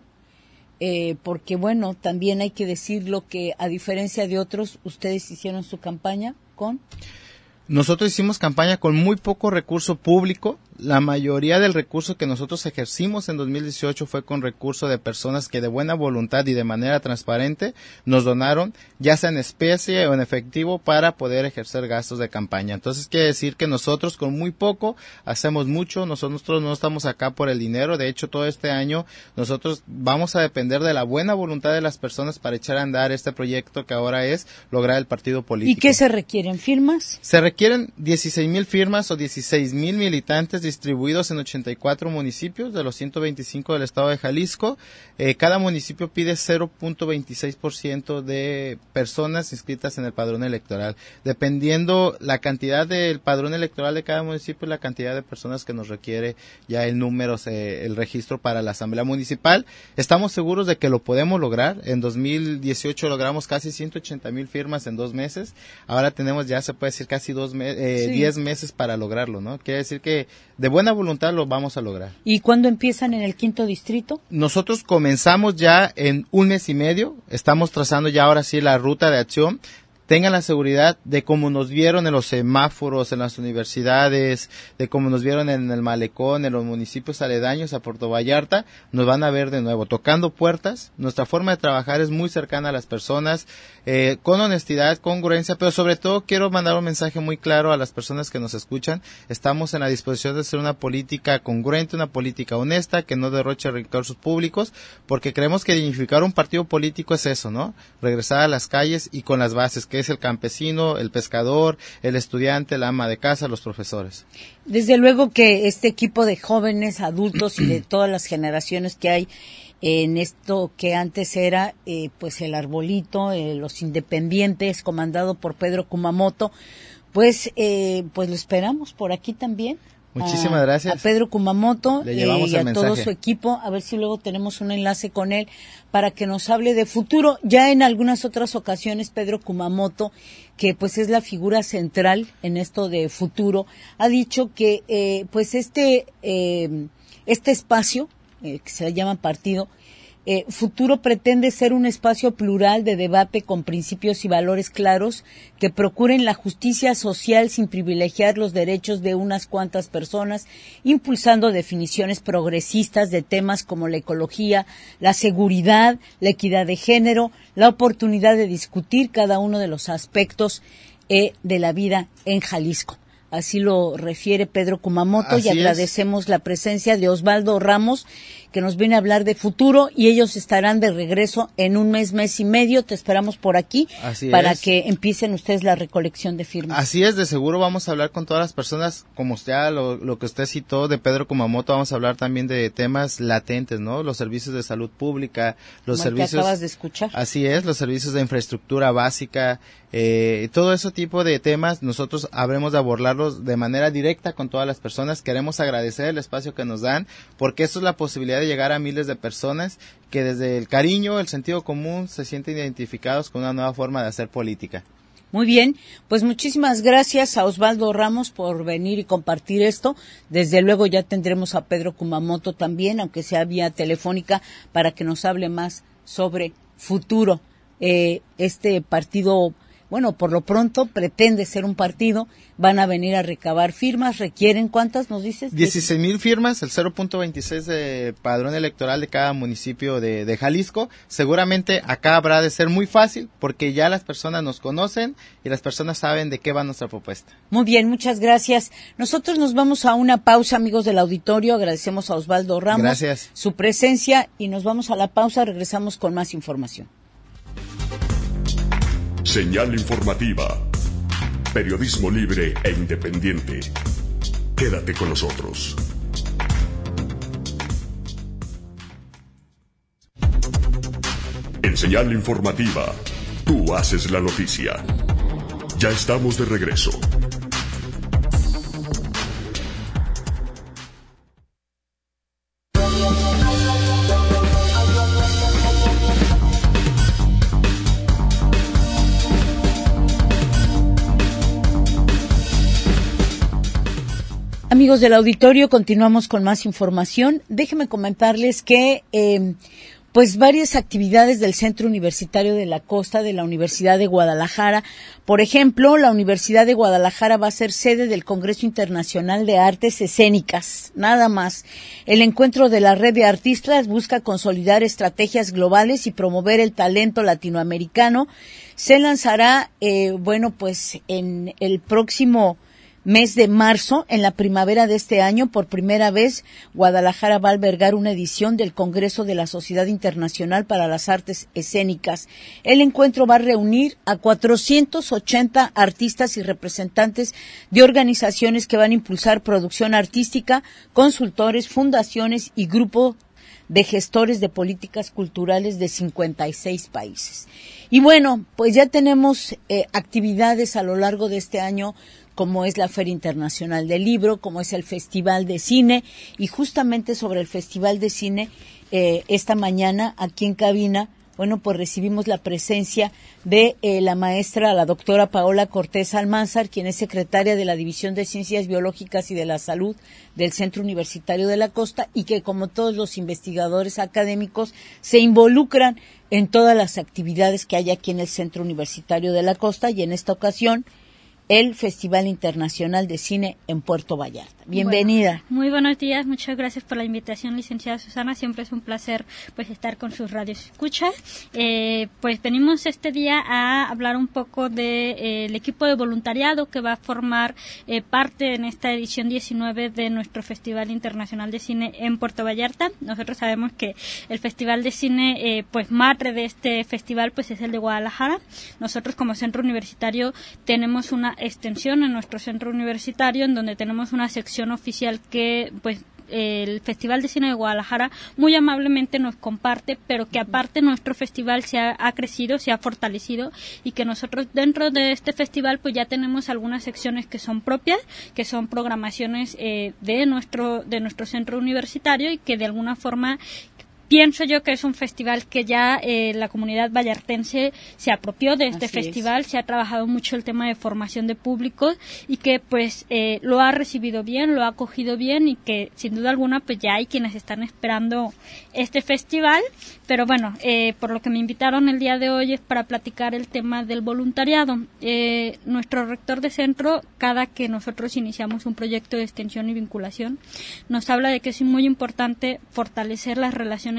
eh, porque bueno, también hay que decirlo que a diferencia de otros, ustedes hicieron su campaña con... Nosotros hicimos campaña con muy poco recurso público. La mayoría del recurso que nosotros ejercimos en dos mil dieciocho fue con recurso de personas que de buena voluntad y de manera transparente nos donaron, ya sea en especie o en efectivo, para poder ejercer gastos de campaña. Entonces quiere decir que nosotros con muy poco hacemos mucho. Nosotros no estamos acá por el dinero. De hecho, todo este año nosotros vamos a depender de la buena voluntad de las personas para echar a andar este proyecto que ahora es lograr el partido político. ¿Y qué se requieren? ¿Firmas? Se requieren dieciséis mil firmas o dieciséis mil militantes distribuidos en ochenta y cuatro municipios de los ciento veinticinco del estado de Jalisco. Eh, cada municipio pide cero punto veintiséis por ciento de personas inscritas en el padrón electoral. Dependiendo la cantidad del padrón electoral de cada municipio, la cantidad de personas que nos requiere ya el número, eh, el registro para la asamblea municipal. Estamos seguros de que lo podemos lograr. En dos mil dieciocho logramos casi ciento ochenta mil firmas en dos meses. Ahora tenemos ya, se puede decir, casi dos me eh, sí. diez meses para lograrlo, ¿no? Quiere decir que de buena voluntad lo vamos a lograr. ¿Y cuándo empiezan en el quinto distrito? Nosotros comenzamos ya en un mes y medio. Estamos trazando ya ahora sí la ruta de acción. Tengan la seguridad de cómo nos vieron en los semáforos, en las universidades, de cómo nos vieron en el malecón, en los municipios aledaños a Puerto Vallarta, nos van a ver de nuevo, tocando puertas. Nuestra forma de trabajar es muy cercana a las personas, eh, con honestidad, congruencia, pero sobre todo quiero mandar un mensaje muy claro a las personas que nos escuchan. Estamos en la disposición de hacer una política congruente, una política honesta, que no derroche recursos públicos, porque creemos que dignificar un partido político es eso, ¿no? Regresar a las calles y con las bases, que es el campesino, el pescador, el estudiante, la ama de casa, los profesores. Desde luego que este equipo de jóvenes, adultos y de todas las generaciones que hay en esto que antes era eh, pues el Arbolito, eh, los Independientes, comandado por Pedro Kumamoto, pues eh, pues lo esperamos por aquí también. Muchísimas a, gracias. A Pedro Kumamoto Le eh, llevamos y a el mensaje. todo su equipo, a ver si luego tenemos un enlace con él para que nos hable de futuro. Ya en algunas otras ocasiones Pedro Kumamoto, que pues es la figura central en esto de futuro, ha dicho que eh, pues este eh, este espacio eh, que se llama partido Eh, Futuro pretende ser un espacio plural de debate con principios y valores claros que procuren la justicia social sin privilegiar los derechos de unas cuantas personas, impulsando definiciones progresistas de temas como la ecología, la seguridad, la equidad de género, la oportunidad de discutir cada uno de los aspectos eh, de la vida en Jalisco. Así lo refiere Pedro Kumamoto. Así y agradecemos es. la presencia de Osvaldo Ramos, que nos viene a hablar de futuro, y ellos estarán de regreso en un mes, mes y medio. Te esperamos por aquí. Así para es. que empiecen ustedes la recolección de firmas. Así es, de seguro vamos a hablar con todas las personas, como usted, lo, lo que usted citó de Pedro Kumamoto. Vamos a hablar también de temas latentes, ¿no? Los servicios de salud pública, los como servicios... que acabas de escuchar. Así es, los servicios de infraestructura básica, eh, todo ese tipo de temas nosotros habremos de abordarlos de manera directa con todas las personas. Queremos agradecer el espacio que nos dan, porque eso es la posibilidad de llegar a miles de personas que desde el cariño, el sentido común, se sienten identificados con una nueva forma de hacer política. Muy bien, pues muchísimas gracias a Osvaldo Ramos por venir y compartir esto. Desde luego ya tendremos a Pedro Kumamoto también, aunque sea vía telefónica, para que nos hable más sobre futuro. Eh, este partido, bueno, por lo pronto pretende ser un partido, van a venir a recabar firmas, requieren, ¿cuántas nos dices? dieciséis mil firmas, el cero punto veintiséis de padrón electoral de cada municipio de, de Jalisco. Seguramente acá habrá de ser muy fácil, porque ya las personas nos conocen y las personas saben de qué va nuestra propuesta. Muy bien, muchas gracias. Nosotros nos vamos a una pausa, amigos del auditorio. Agradecemos a Osvaldo Ramos Gracias. su presencia, y nos vamos a la pausa, regresamos con más información. Señal informativa. Periodismo libre e independiente. Quédate con nosotros. En Señal informativa, tú haces la noticia. Ya estamos de regreso. Amigos del auditorio, continuamos con más información. Déjenme comentarles que eh, pues varias actividades del Centro Universitario de la Costa de la Universidad de Guadalajara. Por ejemplo, la Universidad de Guadalajara va a ser sede del Congreso Internacional de Artes Escénicas, nada más. El encuentro de la red de artistas busca consolidar estrategias globales y promover el talento latinoamericano. Se lanzará, eh, bueno, pues en el próximo mes de marzo, en la primavera de este año. Por primera vez, Guadalajara va a albergar una edición del Congreso de la Sociedad Internacional para las Artes Escénicas. El encuentro va a reunir a cuatrocientos ochenta artistas y representantes de organizaciones que van a impulsar producción artística, consultores, fundaciones y grupos de gestores de políticas culturales de cincuenta y seis países. Y bueno, pues ya tenemos eh, actividades a lo largo de este año, como es la Feria Internacional del Libro, como es el Festival de Cine, y justamente sobre el Festival de Cine, eh, esta mañana aquí en cabina, bueno, pues recibimos la presencia de eh, la maestra, la doctora Paola Cortés Almanzar, quien es secretaria de la División de Ciencias Biológicas y de la Salud del Centro Universitario de la Costa, y que, como todos los investigadores académicos, se involucran en todas las actividades que hay aquí en el Centro Universitario de la Costa, y en esta ocasión el Festival Internacional de Cine en Puerto Vallarta. Bienvenida. Bueno, muy buenos días, muchas gracias por la invitación, licenciada Susana. Siempre es un placer pues estar con sus radios escuchas. Eh, pues venimos este día a hablar un poco del de, eh, equipo de voluntariado que va a formar eh, parte en esta edición diecinueve de nuestro Festival Internacional de Cine en Puerto Vallarta. Nosotros sabemos que el Festival de Cine, eh, pues madre de este festival, pues es el de Guadalajara. Nosotros como centro universitario tenemos una extensión en nuestro centro universitario en donde tenemos una sección oficial que pues el Festival de Cine de Guadalajara muy amablemente nos comparte, pero que aparte nuestro festival se ha, ha crecido, se ha fortalecido, y que nosotros dentro de este festival pues ya tenemos algunas secciones que son propias, que son programaciones eh, de nuestro de nuestro centro universitario, y que de alguna forma pienso yo que es un festival que ya eh, la comunidad vallartense se apropió de este Así festival, es. Se ha trabajado mucho el tema de formación de públicos, y que pues eh, lo ha recibido bien, lo ha acogido bien, y que sin duda alguna pues ya hay quienes están esperando este festival. Pero bueno, eh, por lo que me invitaron el día de hoy es para platicar el tema del voluntariado. Eh, nuestro rector de centro, cada que nosotros iniciamos un proyecto de extensión y vinculación, nos habla de que es muy importante fortalecer las relaciones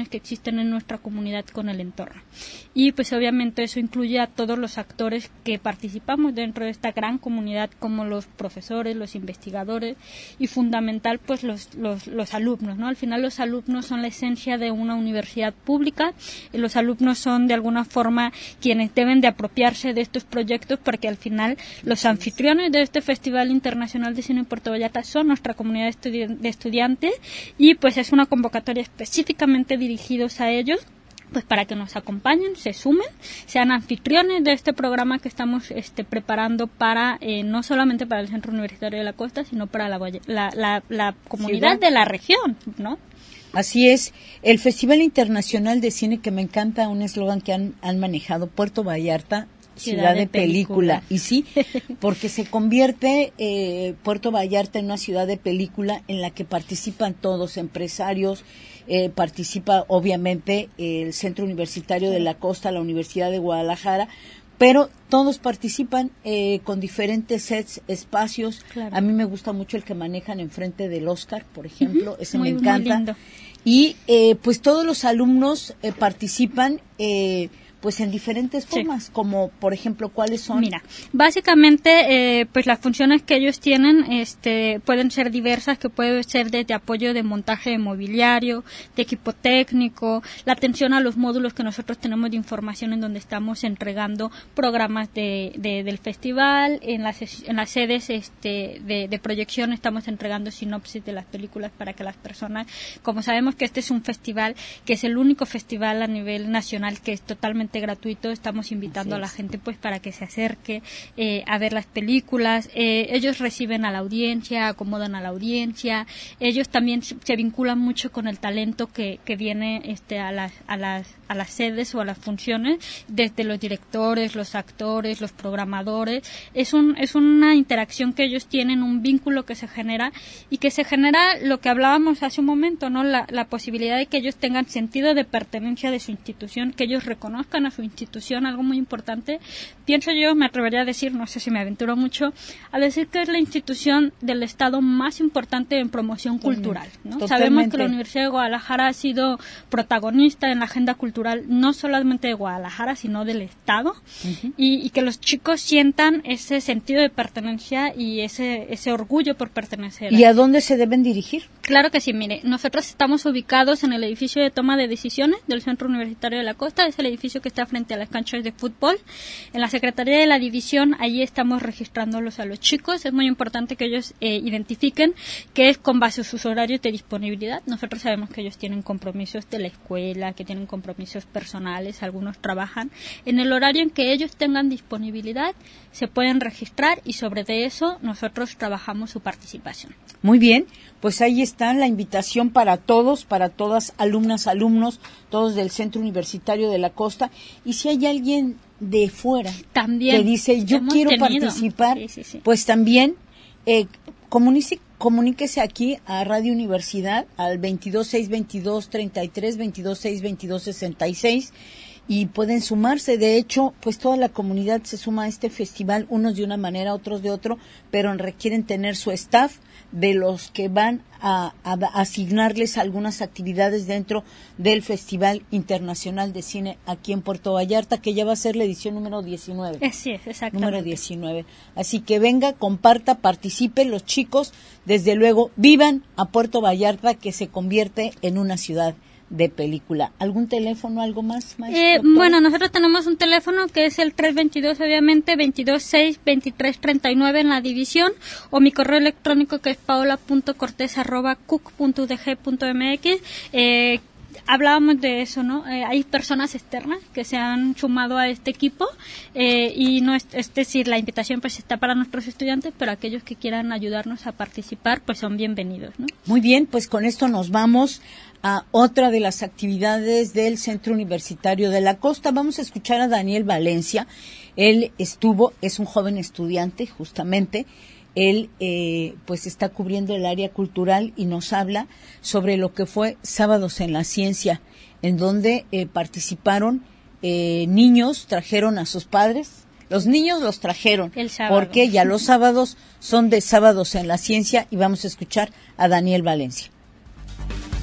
relaciones que existen en nuestra comunidad con el entorno. Y pues obviamente eso incluye a todos los actores que participamos dentro de esta gran comunidad, como los profesores, los investigadores y fundamental pues los, los, los alumnos, ¿no? Al final los alumnos son la esencia de una universidad pública y los alumnos son de alguna forma quienes deben de apropiarse de estos proyectos, porque al final los anfitriones de este Festival Internacional de Cine en Puerto Vallarta son nuestra comunidad estudi- de estudiantes y pues es una convocatoria específicamente dirigidos a ellos, pues para que nos acompañen, se sumen, sean anfitriones de este programa que estamos este, preparando para, eh, no solamente para el Centro Universitario de la Costa, sino para la, la, la, la comunidad Ciudad. de la región, ¿no? Así es, el Festival Internacional de Cine, que me encanta, un eslogan que han, han manejado, Puerto Vallarta, Ciudad, ciudad de, de película. película. Y sí, porque se convierte eh, Puerto Vallarta en una ciudad de película en la que participan todos, empresarios, eh, participa obviamente el Centro Universitario de la Costa, la Universidad de Guadalajara, pero todos participan eh, con diferentes sets, espacios. Claro. A mí me gusta mucho el que manejan enfrente del Oscar, por ejemplo, uh-huh. ese muy, me encanta. Y eh, pues todos los alumnos eh, participan eh, pues en diferentes formas, sí. como por ejemplo, ¿cuáles son? Mira, básicamente eh, pues las funciones que ellos tienen este pueden ser diversas, que puede ser desde apoyo de montaje de mobiliario, de equipo técnico, la atención a los módulos que nosotros tenemos de información en donde estamos entregando programas de, de del festival, en las en las sedes este de, de proyección estamos entregando sinopsis de las películas para que las personas, como sabemos que este es un festival que es el único festival a nivel nacional que es totalmente gratuito, estamos invitando a la gente pues para que se acerque eh, a ver las películas. Eh, ellos reciben a la audiencia, acomodan a la audiencia, ellos también se vinculan mucho con el talento que, que viene este a las a las a las sedes o a las funciones, desde los directores, los actores, los programadores. Es un es una interacción que ellos tienen, un vínculo que se genera y que se genera lo que hablábamos hace un momento, ¿no? La, la posibilidad de que ellos tengan sentido de pertenencia de su institución, que ellos reconozcan a su institución, algo muy importante. Pienso yo, me atrevería a decir, no sé si me aventuro mucho, a decir que es la institución del Estado más importante en promoción cultural, ¿no? Sabemos que la Universidad de Guadalajara ha sido protagonista en la agenda cultural no solamente de Guadalajara, sino del Estado, uh-huh. y, y que los chicos sientan ese sentido de pertenencia y ese ese orgullo por pertenecer. ¿Y a dónde se deben dirigir? Claro que sí, mire, nosotros estamos ubicados en el edificio de toma de decisiones del Centro Universitario de la Costa, es el edificio que está frente a las canchas de fútbol. En la Secretaría de la División, allí estamos registrándolos a los chicos. Es muy importante que ellos eh, identifiquen que es con base a sus horarios de disponibilidad. Nosotros sabemos que ellos tienen compromisos de la escuela, que tienen compromisos personales, algunos trabajan. En el horario en que ellos tengan disponibilidad, se pueden registrar y sobre de eso nosotros trabajamos su participación. Muy bien, pues ahí está la invitación para todos, para todas, alumnas, alumnos, todos del Centro Universitario de la Costa. Y si hay alguien de fuera también que dice, yo quiero tenido. participar, sí, sí, sí. pues también eh, comunique, comuníquese aquí a Radio Universidad al veintidós seis veintidós treinta y tres, veintidós seis veintidós sesenta y seis y pueden sumarse. De hecho, pues toda la comunidad se suma a este festival, unos de una manera, otros de otro, pero requieren tener su staff de los que van a, a asignarles algunas actividades dentro del Festival Internacional de Cine aquí en Puerto Vallarta, que ya va a ser la edición número diecinueve. Así es, exactamente. Número diecinueve. Así que venga, comparta, participe, los chicos, desde luego, vivan a Puerto Vallarta, que se convierte en una ciudad de película. ¿Algún teléfono, algo más, maestro? Eh, bueno, nosotros tenemos un teléfono que es el tres veintidós, obviamente, veintidós seis veintitrés treinta y nueve en la división, o mi correo electrónico que es paola punto cortés arroba cuc punto u d g punto m x. Eh, hablábamos de eso, ¿no? Eh, hay personas externas que se han sumado a este equipo eh, y no es, es decir, la invitación pues está para nuestros estudiantes, pero aquellos que quieran ayudarnos a participar pues son bienvenidos, ¿no? Muy bien, pues con esto nos vamos a otra de las actividades del Centro Universitario de la Costa. Vamos a escuchar a Daniel Valencia. Él estuvo, es un joven estudiante justamente. Él eh, pues está cubriendo el área cultural y nos habla sobre lo que fue Sábados en la Ciencia, en donde eh, participaron eh, niños, trajeron a sus padres. Los niños los trajeron, el sábado. Porque ya los sábados son de Sábados en la Ciencia, y vamos a escuchar a Daniel Valencia.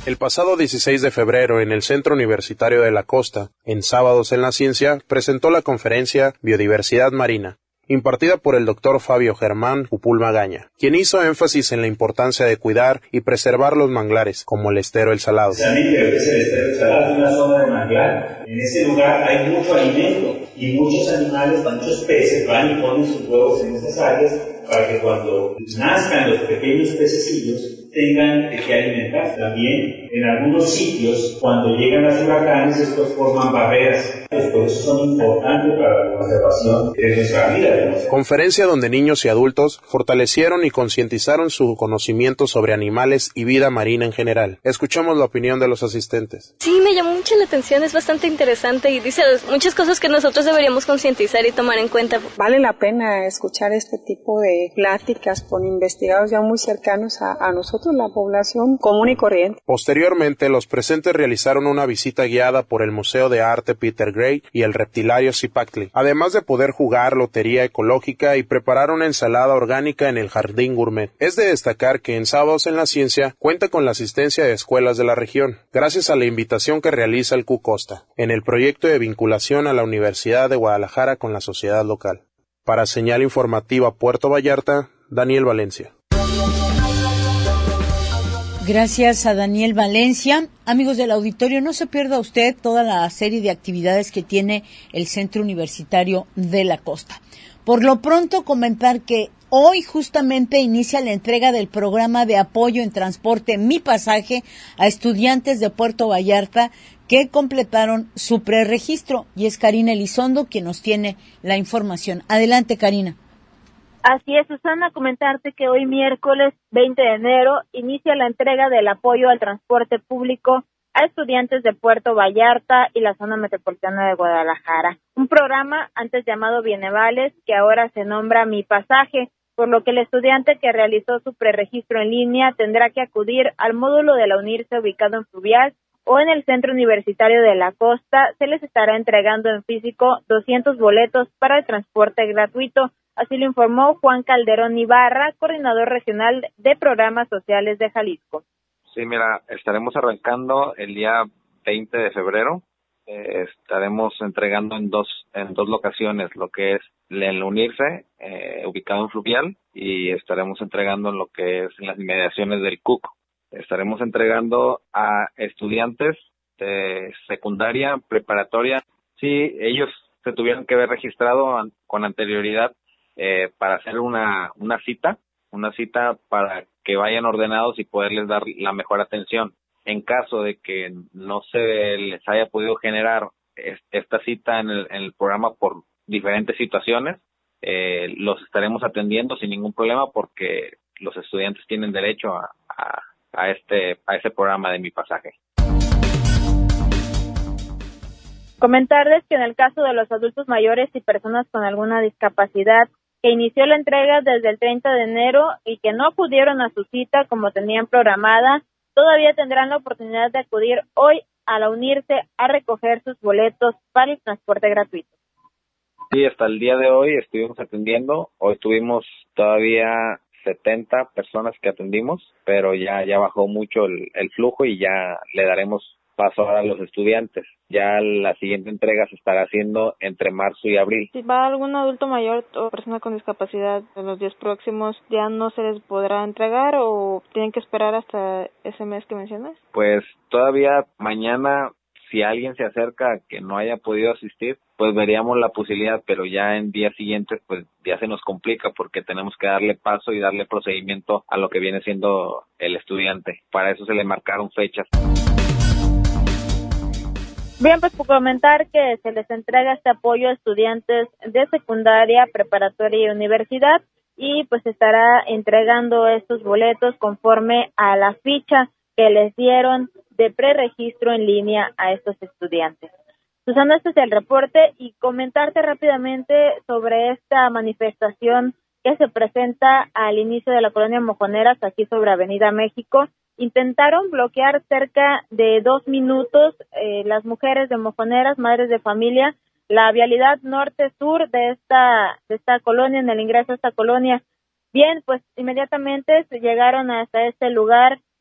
El pasado dieciséis de febrero, en el Centro Universitario de la Costa, en Sábados en la Ciencia, presentó la conferencia Biodiversidad Marina, impartida por el doctor Fabio Germán Pupul Magaña, quien hizo énfasis en la importancia de cuidar y preservar los manglares, como el Estero El Salado. Precisamente lo que es el Estero El Salado es una zona de manglar. En ese lugar hay mucho alimento y muchos animales, muchos peces van y ponen sus huevos en esas áreas para que cuando nazcan los pequeños pececillos tengan de qué alimentarse. También en algunos sitios, cuando llegan los huracanes, estos forman barreras. Por eso son importantes para la conservación de nuestra vida. De nuestra... Conferencia donde niños y adultos fortalecieron y concientizaron su conocimiento sobre animales y vida marina en general. Escuchamos la opinión de los asistentes. Sí, me llamó mucho la atención, es bastante interesante y dice muchas cosas que nosotros deberíamos concientizar y tomar en cuenta. Vale la pena escuchar este tipo de pláticas con investigadores ya muy cercanos a, a nosotros, la población común y corriente. Posteriormente, los presentes realizaron una visita guiada por el Museo de Arte Peter Gray y el Reptilario Zipactli, además de poder jugar lotería ecológica y preparar una ensalada orgánica en el Jardín Gourmet. Es de destacar que en Sábados en la Ciencia cuenta con la asistencia de escuelas de la región, gracias a la invitación que realiza el Q Costa, en el proyecto de vinculación a la Universidad de Guadalajara con la sociedad local. Para Señal Informativa Puerto Vallarta, Daniel Valencia. Gracias a Daniel Valencia. Amigos del auditorio, no se pierda usted toda la serie de actividades que tiene el Centro Universitario de la Costa. Por lo pronto, comentar que hoy justamente inicia la entrega del programa de apoyo en transporte Mi Pasaje a estudiantes de Puerto Vallarta que completaron su preregistro. Y es Karina Elizondo quien nos tiene la información. Adelante, Karina. Así es, Susana, comentarte que hoy miércoles veinte de enero inicia la entrega del apoyo al transporte público a estudiantes de Puerto Vallarta y la zona metropolitana de Guadalajara. Un programa antes llamado Bienevales que ahora se nombra Mi Pasaje, por lo que el estudiante que realizó su preregistro en línea tendrá que acudir al módulo de la UNIRSE ubicado en Fluvial o en el Centro Universitario de la Costa. Se les estará entregando en físico doscientos boletos para el transporte gratuito. Así lo informó Juan Calderón Ibarra, coordinador regional de programas sociales de Jalisco. Sí, mira, estaremos arrancando el día veinte de febrero. Eh, estaremos entregando en dos en dos locaciones, lo que es en la UNIRSE, eh, ubicado en Fluvial, y estaremos entregando en lo que es en las inmediaciones del C U C. Estaremos entregando a estudiantes de secundaria, preparatoria. Sí, ellos se tuvieron que haber registrado an- con anterioridad Eh, para hacer una una cita, una cita para que vayan ordenados y poderles dar la mejor atención. En caso de que no se les haya podido generar es, esta cita en el, en el programa por diferentes situaciones, eh, los estaremos atendiendo sin ningún problema porque los estudiantes tienen derecho a, a, a este a este programa de Mi Pasaje. Comentarles que en el caso de los adultos mayores y personas con alguna discapacidad que inició la entrega desde el treinta de enero y que no acudieron a su cita como tenían programada, todavía tendrán la oportunidad de acudir hoy a la UNIRSE a recoger sus boletos para el transporte gratuito. Sí, hasta el día de hoy estuvimos atendiendo. Hoy tuvimos todavía setenta personas que atendimos, pero ya ya bajó mucho el, el flujo y ya le daremos paso ahora a los estudiantes. Ya la siguiente entrega se estará haciendo entre marzo y abril. Si va algún adulto mayor o persona con discapacidad en los días próximos, ¿ya no se les podrá entregar o tienen que esperar hasta ese mes que mencionas? Pues todavía mañana, si alguien se acerca que no haya podido asistir, pues veríamos la posibilidad, pero ya en días siguientes pues ya se nos complica porque tenemos que darle paso y darle procedimiento a lo que viene siendo el estudiante. Para eso se le marcaron fechas. Bien, pues por comentar que se les entrega este apoyo a estudiantes de secundaria, preparatoria y universidad y pues estará entregando estos boletos conforme a la ficha que les dieron de preregistro en línea a estos estudiantes. Susana, este es el reporte y comentarte rápidamente sobre esta manifestación que se presenta al inicio de la colonia Mojoneras aquí sobre Avenida México. Intentaron bloquear cerca de dos minutos eh, las mujeres de Mojoneras, madres de familia, la vialidad norte-sur de esta de esta colonia, en el ingreso a esta colonia. Bien, pues inmediatamente se llegaron hasta este lugar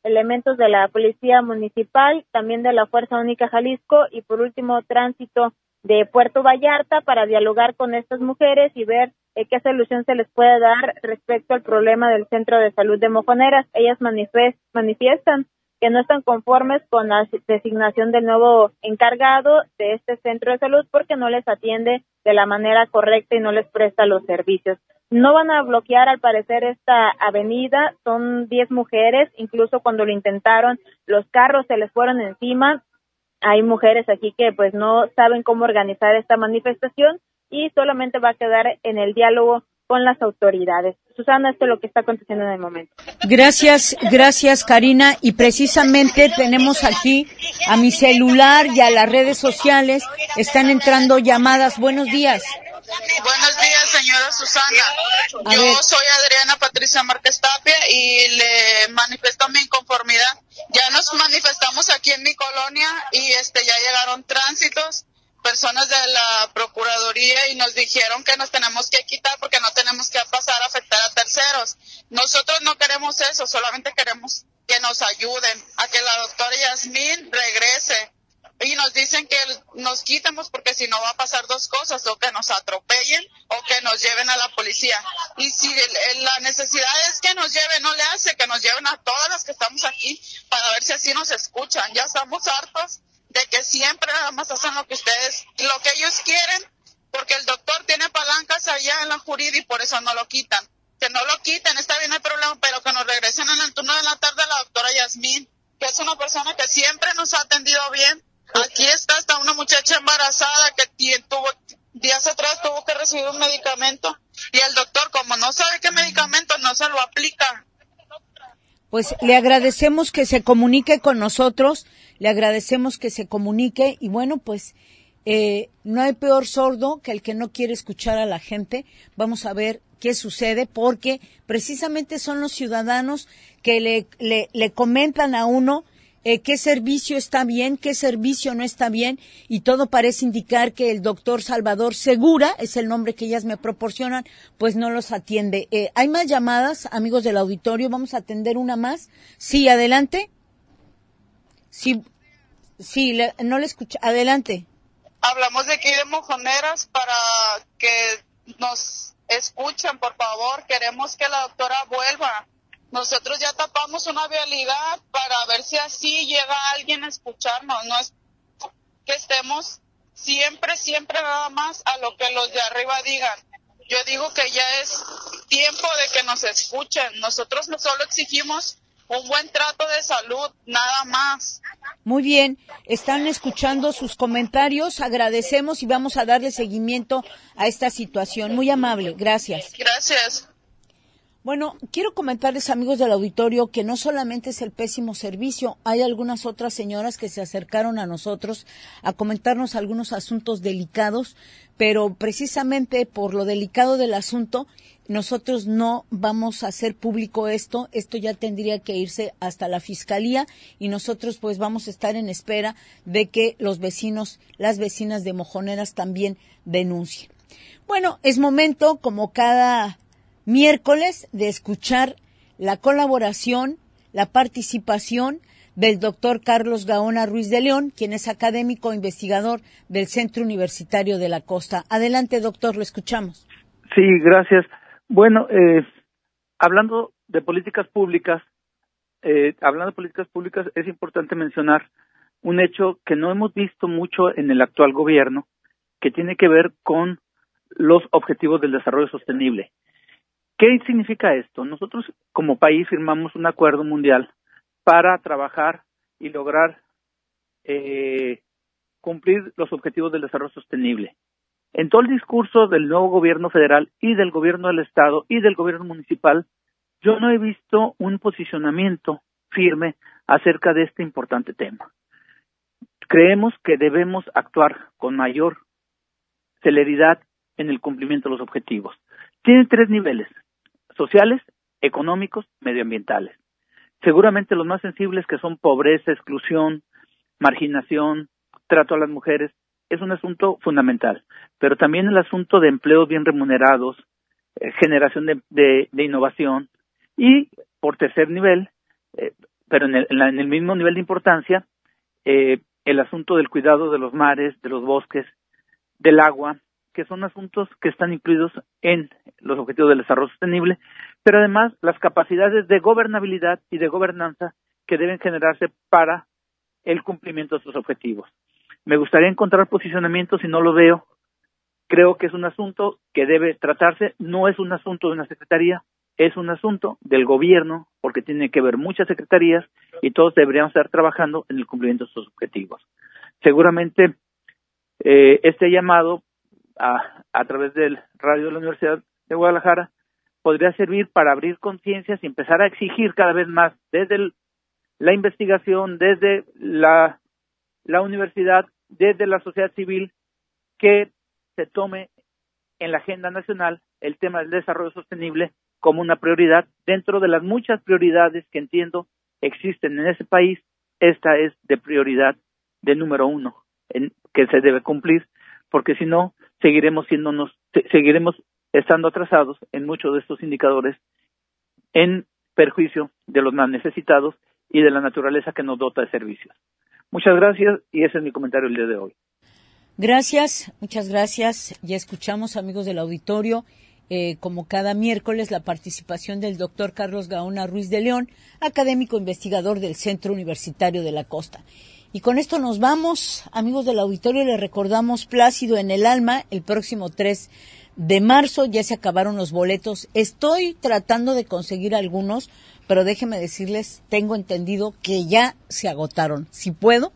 elementos de la Policía Municipal, también de la Fuerza Única Jalisco y por último Tránsito de Puerto Vallarta para dialogar con estas mujeres y ver eh, qué solución se les puede dar respecto al problema del Centro de Salud de Mojoneras. Ellas manifest, manifiestan que no están conformes con la designación del nuevo encargado de este centro de salud porque no les atiende de la manera correcta y no les presta los servicios. No van a bloquear, al parecer, esta avenida. Son diez mujeres, incluso cuando lo intentaron, los carros se les fueron encima. Hay mujeres aquí que pues no saben cómo organizar esta manifestación y solamente va a quedar en el diálogo con las autoridades. Susana, esto es lo que está aconteciendo en el momento. Gracias, gracias Karina. Y precisamente tenemos aquí a mi celular y a las redes sociales. Están entrando llamadas. Buenos días. Buenos días, señora Susana. Yo soy Adriana Patricia Márquez Tapia y le manifiesto mi inconformidad. Ya nos manifestamos aquí en mi colonia y este ya llegaron tránsitos, personas de la Procuraduría y nos dijeron que nos tenemos que quitar porque no tenemos que pasar a afectar a terceros. Nosotros no queremos eso, solamente queremos que nos ayuden a que la doctora Yasmín regrese. Y nos dicen que nos quitemos porque si no va a pasar dos cosas, o que nos atropellen o que nos lleven a la policía. Y si el, la necesidad es que nos lleven, no le hace que nos lleven a todas las que estamos aquí para ver si así nos escuchan. Ya estamos hartos de que siempre nada más hacen lo que ustedes, lo que ellos quieren, porque el doctor tiene palancas allá en la Jurid y por eso no lo quitan. Que no lo quiten, está bien el problema, pero que nos regresen en el turno de la tarde a la doctora Yasmín, que es una persona que siempre nos ha atendido bien. Aquí está hasta una muchacha embarazada que tuvo, días atrás tuvo que recibir un medicamento y el doctor, como no sabe qué medicamento, no se lo aplica. Pues le agradecemos que se comunique con nosotros, le agradecemos que se comunique y bueno, pues eh, no hay peor sordo que el que no quiere escuchar a la gente. Vamos a ver qué sucede porque precisamente son los ciudadanos que le, le, le comentan a uno Eh, qué servicio está bien, qué servicio no está bien, y todo parece indicar que el doctor Salvador Segura, es el nombre que ellas me proporcionan, pues no los atiende. Eh, ¿Hay más llamadas, amigos del auditorio? ¿Vamos a atender una más? Sí, adelante. Sí, sí, le, no le escuché. Adelante. Hablamos de aquí de Mojoneras para que nos escuchen, por favor. Queremos que la doctora vuelva. Nosotros ya tapamos una vialidad para ver si así llega alguien a escucharnos. No es que estemos siempre, siempre nada más a lo que los de arriba digan. Yo digo que ya es tiempo de que nos escuchen. Nosotros no solo exigimos un buen trato de salud, nada más. Muy bien, están escuchando sus comentarios, agradecemos y vamos a darle seguimiento a esta situación. Muy amable, gracias. Gracias. Bueno, quiero comentarles, amigos del auditorio, que no solamente es el pésimo servicio, hay algunas otras señoras que se acercaron a nosotros a comentarnos algunos asuntos delicados, pero precisamente por lo delicado del asunto, nosotros no vamos a hacer público esto, esto ya tendría que irse hasta la Fiscalía y nosotros pues vamos a estar en espera de que los vecinos, las vecinas de Mojoneras también denuncien. Bueno, es momento, como cada miércoles, de escuchar la colaboración, la participación del doctor Carlos Gaona Ruiz de León, quien es académico investigador del Centro Universitario de la Costa. Adelante, doctor, lo escuchamos. Sí, gracias. Bueno, eh, hablando de políticas públicas, eh, hablando de políticas públicas, es importante mencionar un hecho que no hemos visto mucho en el actual gobierno, que tiene que ver con los objetivos del desarrollo sostenible. ¿Qué significa esto? Nosotros como país firmamos un acuerdo mundial para trabajar y lograr eh, cumplir los objetivos del desarrollo sostenible. En todo el discurso del nuevo gobierno federal y del gobierno del estado y del gobierno municipal, yo no he visto un posicionamiento firme acerca de este importante tema. Creemos que debemos actuar con mayor celeridad en el cumplimiento de los objetivos. Tiene tres niveles: sociales, económicos, medioambientales. Seguramente los más sensibles, que son pobreza, exclusión, marginación, trato a las mujeres, es un asunto fundamental. Pero también el asunto de empleos bien remunerados, eh, generación de, de, de innovación y, por tercer nivel, eh, pero en el, en la, en el mismo nivel de importancia, eh, el asunto del cuidado de los mares, de los bosques, del agua, que son asuntos que están incluidos en los objetivos del desarrollo sostenible, pero además las capacidades de gobernabilidad y de gobernanza que deben generarse para el cumplimiento de estos objetivos. Me gustaría encontrar posicionamientos y no lo veo. Creo que es un asunto que debe tratarse, no es un asunto de una secretaría, es un asunto del gobierno, porque tiene que ver muchas secretarías y todos deberíamos estar trabajando en el cumplimiento de estos objetivos. Seguramente eh, este llamado a, a través del radio de la Universidad de Guadalajara podría servir para abrir conciencias y empezar a exigir cada vez más desde el, la investigación, desde la, la universidad, desde la sociedad civil, que se tome en la agenda nacional el tema del desarrollo sostenible como una prioridad. Dentro de las muchas prioridades que entiendo existen en ese país, esta es de prioridad de número uno, en, que se debe cumplir, porque si no, seguiremos siéndonos, seguiremos estando atrasados en muchos de estos indicadores en perjuicio de los más necesitados y de la naturaleza que nos dota de servicios. Muchas gracias y ese es mi comentario el día de hoy. Gracias, muchas gracias. Ya escuchamos, amigos del auditorio, eh, como cada miércoles, la participación del doctor Carlos Gaona Ruiz de León, académico investigador del Centro Universitario de la Costa. Y con esto nos vamos, amigos del auditorio, les recordamos Plácido en el Alma, el próximo tres de marzo, ya se acabaron los boletos. Estoy tratando de conseguir algunos, pero déjenme decirles, tengo entendido que ya se agotaron. Si puedo,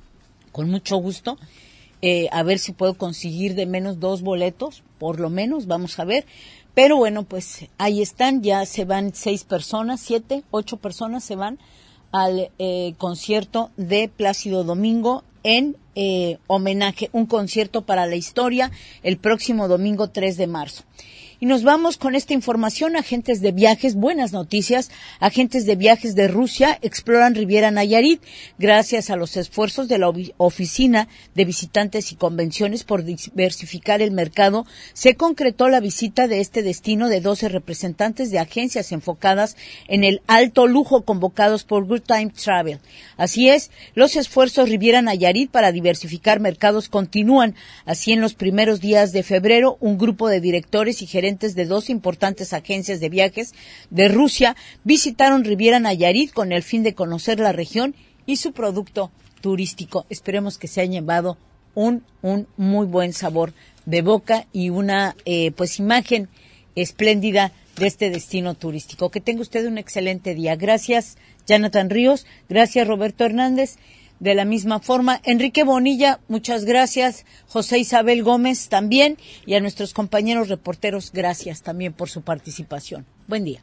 con mucho gusto, eh, a ver si puedo conseguir de menos dos boletos, por lo menos, vamos a ver. Pero bueno, pues ahí están, ya se van seis personas, siete, ocho personas se van al eh, concierto de Plácido Domingo en eh, homenaje, un concierto para la historia, el próximo domingo tres de marzo. Y nos vamos con esta información. Agentes de viajes, buenas noticias, agentes de viajes de Rusia exploran Riviera Nayarit. Gracias a los esfuerzos de la Oficina de Visitantes y Convenciones por diversificar el mercado, se concretó la visita de este destino de doce representantes de agencias enfocadas en el alto lujo convocados por Good Time Travel. Así es, los esfuerzos Riviera Nayarit para diversificar mercados continúan. Así, en los primeros días de febrero, un grupo de directores y gerentes de dos importantes agencias de viajes de Rusia visitaron Riviera Nayarit con el fin de conocer la región y su producto turístico. Esperemos que se hayan llevado un, un muy buen sabor de boca y una eh, pues imagen espléndida de este destino turístico. Que tenga usted un excelente día. Gracias, Jonathan Ríos. Gracias, Roberto Hernández. De la misma forma, Enrique Bonilla, muchas gracias. José Isabel Gómez también. Y a nuestros compañeros reporteros, gracias también por su participación. Buen día.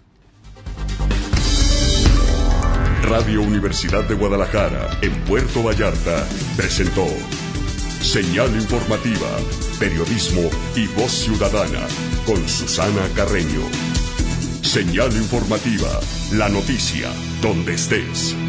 Radio Universidad de Guadalajara, en Puerto Vallarta, presentó Señal Informativa, Periodismo y Voz Ciudadana, con Susana Carreño. Señal Informativa, la noticia, donde estés.